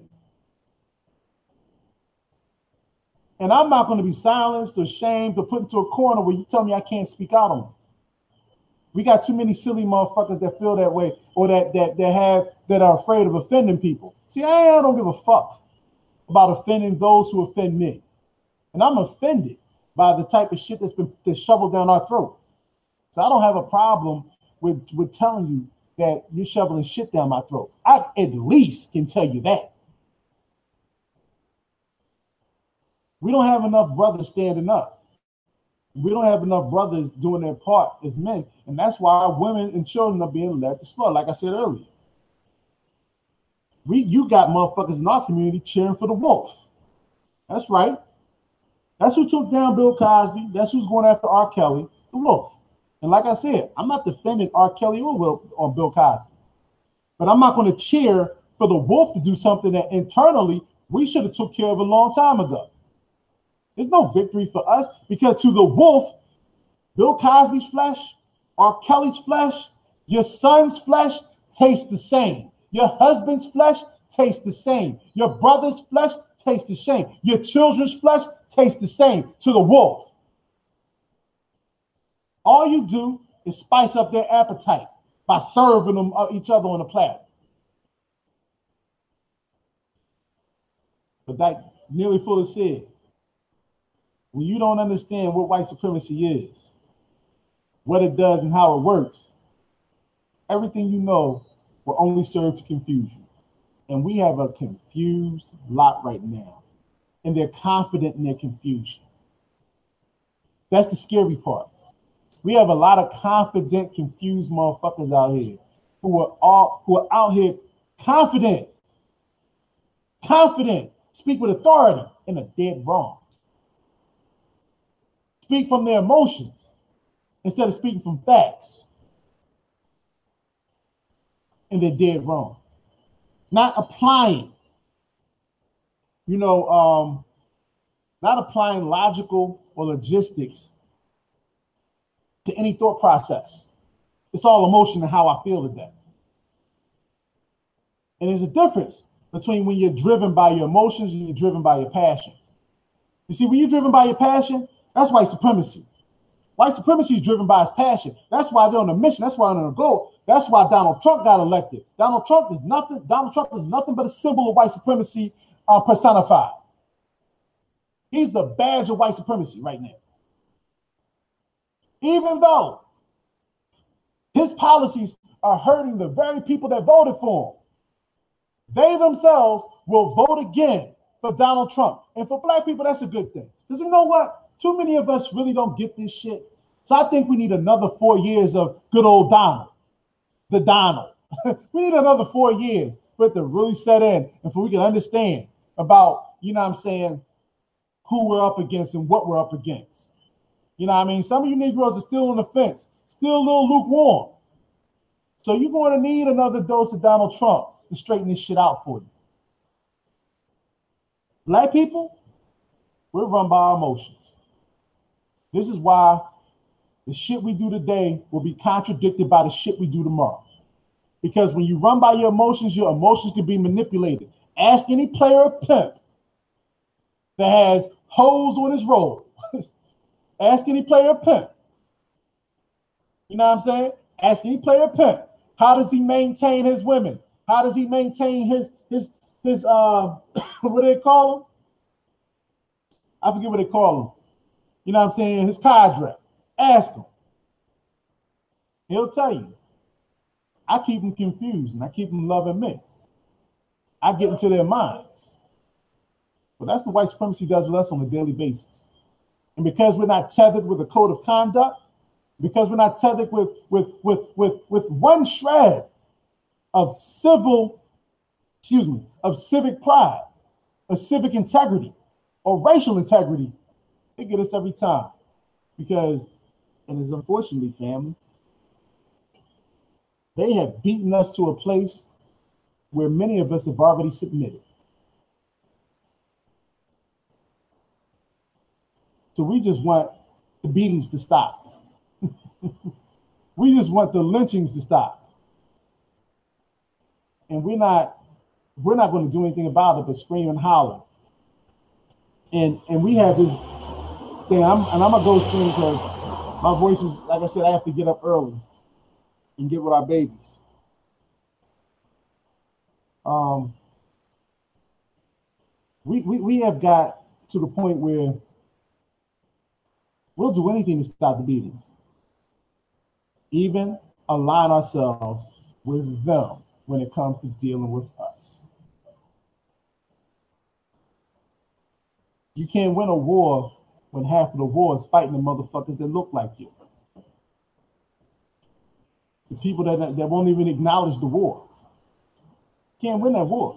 And I'm not going to be silenced or shamed or put into a corner where you tell me I can't speak out on it. We got too many silly motherfuckers that feel that way, or that are afraid of offending people. See, I don't give a fuck about offending those who offend me. And I'm offended by the type of shit that's shoveled down our throat. So I don't have a problem with telling you that you're shoveling shit down my throat. I at least can tell you that. We don't have enough brothers standing up. We don't have enough brothers doing their part as men. And that's why women and children are being led to slaughter, like I said earlier. You got motherfuckers in our community cheering for the wolf. That's right. That's who took down Bill Cosby. That's who's going after R. Kelly, the wolf. And like I said, I'm not defending R. Kelly or Bill Cosby. But I'm not going to cheer for the wolf to do something that internally we should have took care of a long time ago. There's no victory for us, because to the wolf, Bill Cosby's flesh, R. Kelly's flesh, your son's flesh tastes the same. Your husband's flesh tastes the same. Your brother's flesh tastes the same. Your children's flesh tastes the same to the wolf. All you do is spice up their appetite by serving them each other on a platter. But like Neely Fuller said, when you don't understand what white supremacy is, what it does and how it works, everything you know will only serve to confuse you. And we have a confused lot right now. And they're confident in their confusion. That's the scary part. We have a lot of confident, confused motherfuckers out here who are out here confident, speak with authority, and are dead wrong. Speak from their emotions instead of speaking from facts. And they're dead wrong. Not applying, not applying logical or logistics to any thought process. It's all emotion and how I feel today. And there's a difference between when you're driven by your emotions and you're driven by your passion. You see, when you're driven by your passion, that's white supremacy. White supremacy is driven by his passion. That's why they're on a mission. That's why they're on a goal. That's why Donald Trump got elected. Donald Trump is nothing but a symbol of white supremacy personified. He's the badge of white supremacy right now. Even though his policies are hurting the very people that voted for him, they themselves will vote again for Donald Trump. And for black people, that's a good thing. Because you know what? Too many of us really don't get this shit. So I think we need another 4 years of good old Donald. The Donald. We need another 4 years for it to really set in and for we can understand about, who we're up against and what we're up against. Some of you Negroes are still on the fence, still a little lukewarm. So you're going to need another dose of Donald Trump to straighten this shit out for you. Black people, we're run by our emotions. This is why the shit we do today will be contradicted by the shit we do tomorrow. Because when you run by your emotions can be manipulated. Ask any player or pimp that has holes on his robe. Ask any player or pimp. You know what I'm saying? Ask any player or pimp. How does he maintain his women? How does he maintain his what do they call him? I forget what they call him. You know what I'm saying? His cadre. Ask him. He'll tell you. I keep them confused and I keep them loving me. I get into their minds. But that's what white supremacy does with us on a daily basis. And because we're not tethered with a code of conduct, because we're not tethered with one shred of civic pride, of civic integrity, or racial integrity, they get us every time. Because, and it's unfortunately, family, they have beaten us to a place where many of us have already submitted. So we just want the beatings to stop. We just want the lynchings to stop. And we're not going to do anything about it but scream and holler. And we have this thing, I'm gonna go soon because my voice is, like I said, I have to get up early and get with our babies. We have got to the point where we'll do anything to stop the beatings, even align ourselves with them when it comes to dealing with us. You can't win a war when half of the war is fighting the motherfuckers that look like you. The people that won't even acknowledge the war. Can't win that war.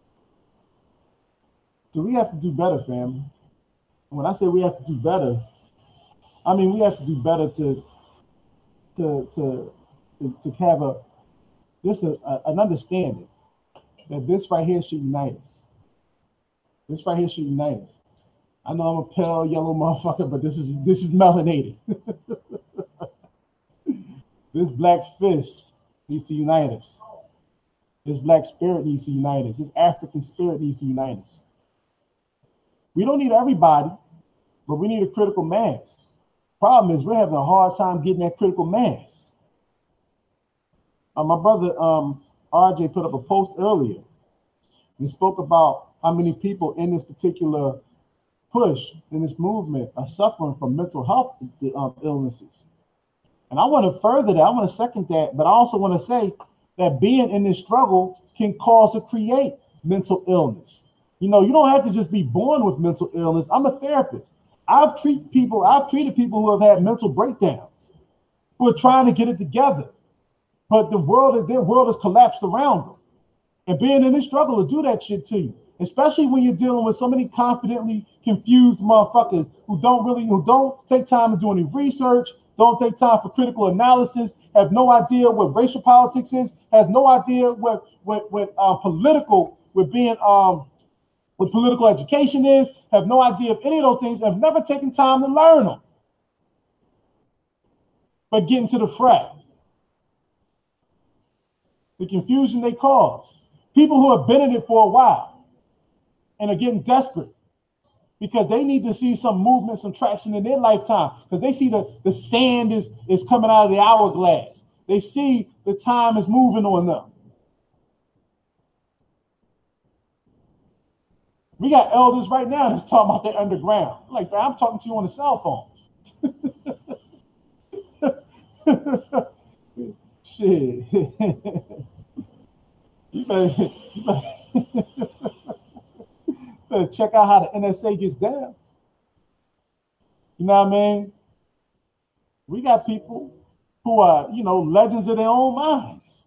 So we have to do better, family. And when I say we have to do better, I mean we have to do better to have an understanding that this right here should unite us. This right here should unite us. I know I'm a pale yellow motherfucker, but this is melanated. This black fist needs to unite us. This black spirit needs to unite us. This African spirit needs to unite us. We don't need everybody, but we need a critical mass. Problem is, we're having a hard time getting that critical mass. My brother RJ put up a post earlier. He spoke about how many people in this particular push, in this movement, are suffering from mental health illnesses. And I want to further that. I want to second that. But I also want to say that being in this struggle can cause or create mental illness. You know, you don't have to just be born with mental illness. I'm a therapist. I've treated people who have had mental breakdowns, who are trying to get it together. But their world has collapsed around them. And being in this struggle will do that shit to you, especially when you're dealing with so many confidently confused motherfuckers who don't take time to do any research, don't take time for critical analysis, have no idea what racial politics is, has no idea what political education is, have no idea of any of those things, have never taken time to learn them, but get into the fray. The confusion they cause. People who have been in it for a while and are getting desperate because they need to see some movement, some traction in their lifetime, because they see the sand is coming out of the hourglass. They see the time is moving on them. We got elders right now that's talking about their underground. Like, I'm talking to you on the cell phone. Shit. You better check out how the NSA gets down. You know what I mean? We got people who are, legends of their own minds.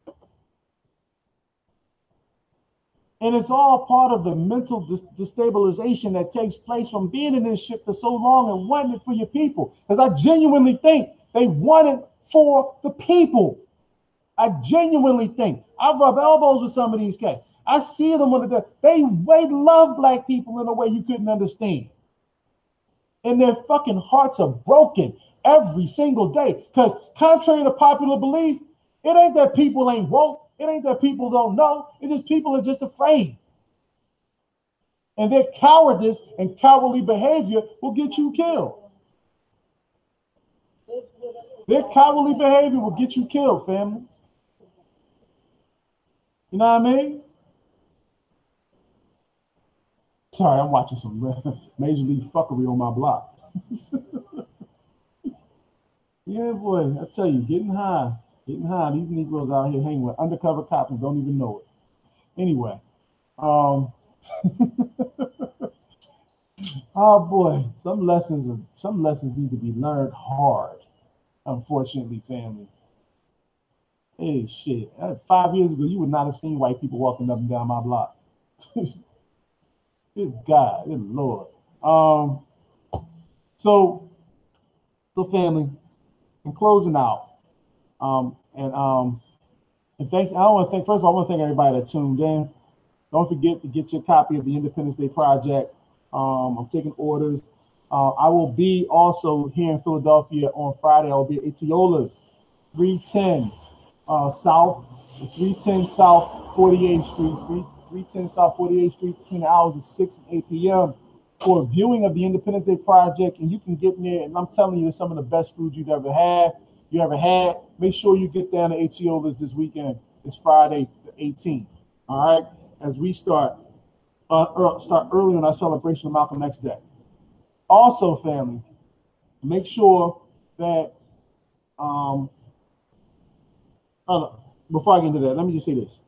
And it's all part of the mental destabilization that takes place from being in this shit for so long and wanting it for your people. Because I genuinely think they want it for the people. I genuinely think. I rub elbows with some of these cats. I see them when they love black people in a way you couldn't understand. And their fucking hearts are broken every single day. Because contrary to popular belief, it ain't that people ain't woke. It ain't that people don't know. It is people are just afraid. And their cowardice and cowardly behavior will get you killed. Their cowardly behavior will get you killed, family. You know what I mean? Sorry, I'm watching some Major League fuckery on my block. Yeah, boy, I tell you, getting high. These Negroes out here hanging with undercover cops and don't even know it. Anyway, oh boy, some lessons need to be learned hard. Unfortunately, family. Hey, shit. 5 years ago, you would not have seen white people walking up and down my block. Good God, good Lord. So family, in closing out, and thanks. I want to thank everybody that tuned in. Don't forget to get your copy of the Independence Day Project. I'm taking orders. I will be also here in Philadelphia on Friday. I will be at Etiola's, 310 South 48th Street, 310 South 48th Street, between the hours of 6 and 8 p.m. for a viewing of the Independence Day Project. And you can get in there, and I'm telling you, it's some of the best food you've ever had. Make sure you get down to Etiola's this weekend. It's Friday the 18th. All right, as we start early on our celebration of Malcolm X Day. Also, family, make sure that before I get into that, let me just say this.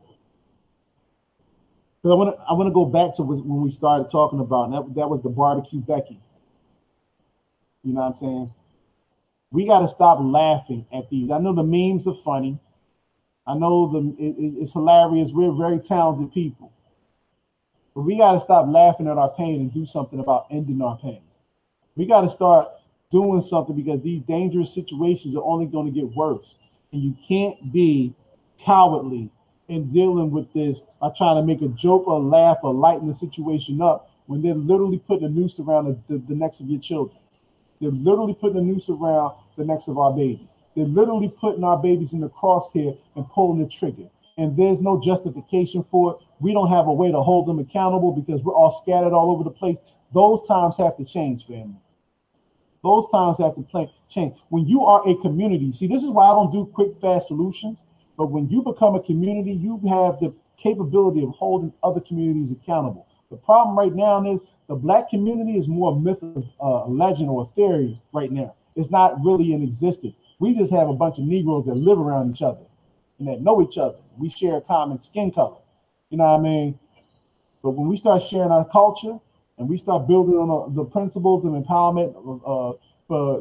Because I want to go back to when we started talking about, and that was the barbecue Becky. You know what I'm saying? We got to stop laughing at these. I know the memes are funny. I know it's hilarious. We're very talented people. But we got to stop laughing at our pain and do something about ending our pain. We got to start doing something, because these dangerous situations are only going to get worse. And you can't be cowardly in dealing with this by trying to make a joke or laugh or lighten the situation up when they're literally putting a noose around the necks of your children. They're literally putting a noose around the necks of our baby. They're literally putting our babies in the crosshair and pulling the trigger. And there's no justification for it. We don't have a way to hold them accountable because we're all scattered all over the place. Those times have to change, family. Those times have to change. When you are a community, see, this is why I don't do quick, fast solutions. But when you become a community, you have the capability of holding other communities accountable. The problem right now is the Black community is more a myth of a legend or a theory right now. It's not really in existence. We just have a bunch of Negroes that live around each other and that know each other. We share a common skin color. You know what I mean? But when we start sharing our culture and we start building on the principles of empowerment for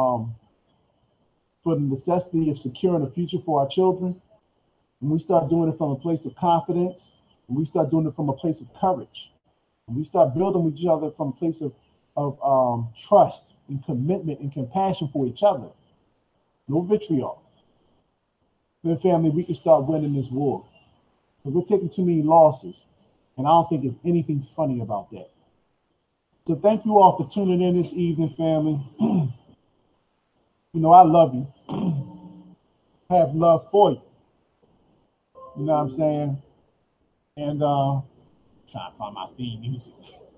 the necessity of securing a future for our children, when we start doing it from a place of confidence, when we start doing it from a place of courage, when we start building with each other from a place of trust and commitment and compassion for each other, no vitriol, then family, we can start winning this war. But we're taking too many losses, and I don't think there's anything funny about that. So thank you all for tuning in this evening, family. You know, I love you. I have love for you. You know what I'm saying? And trying to find my theme music.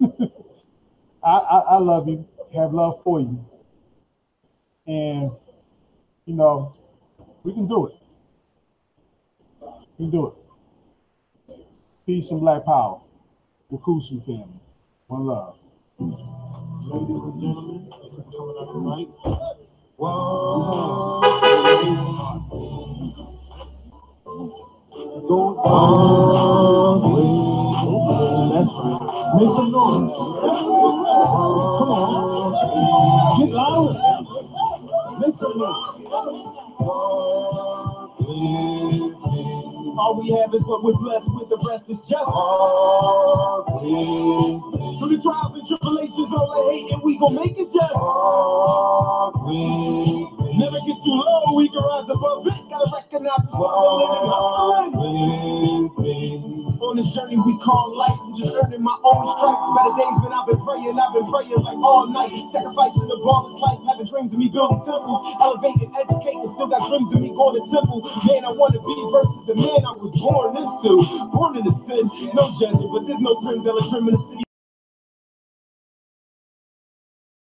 I love you. Have love for you. And, you know, we can do it. We can do it. Peace and Black power. Wakusu family. One love. Ladies and gentlemen, coming up tonight. Whoa. That's right. Make some noise. Come on. Get louder. Make some noise. All we have is what we're blessed with, the rest is just. Through the trials and tribulations, all the hate, and we gon' make it just. Never get too low, we can rise above it. Gotta recognize it's what we're living. On this journey we call life, I'm just earning my own stripes. Better days when I've been praying like all night. Sacrificing the ball is life, having dreams of me building temples. Elevating, educating, still got dreams of me going to temple. Man, I want to be versus the man I was born into. Born into sin, no judgment, but there's no criminal city.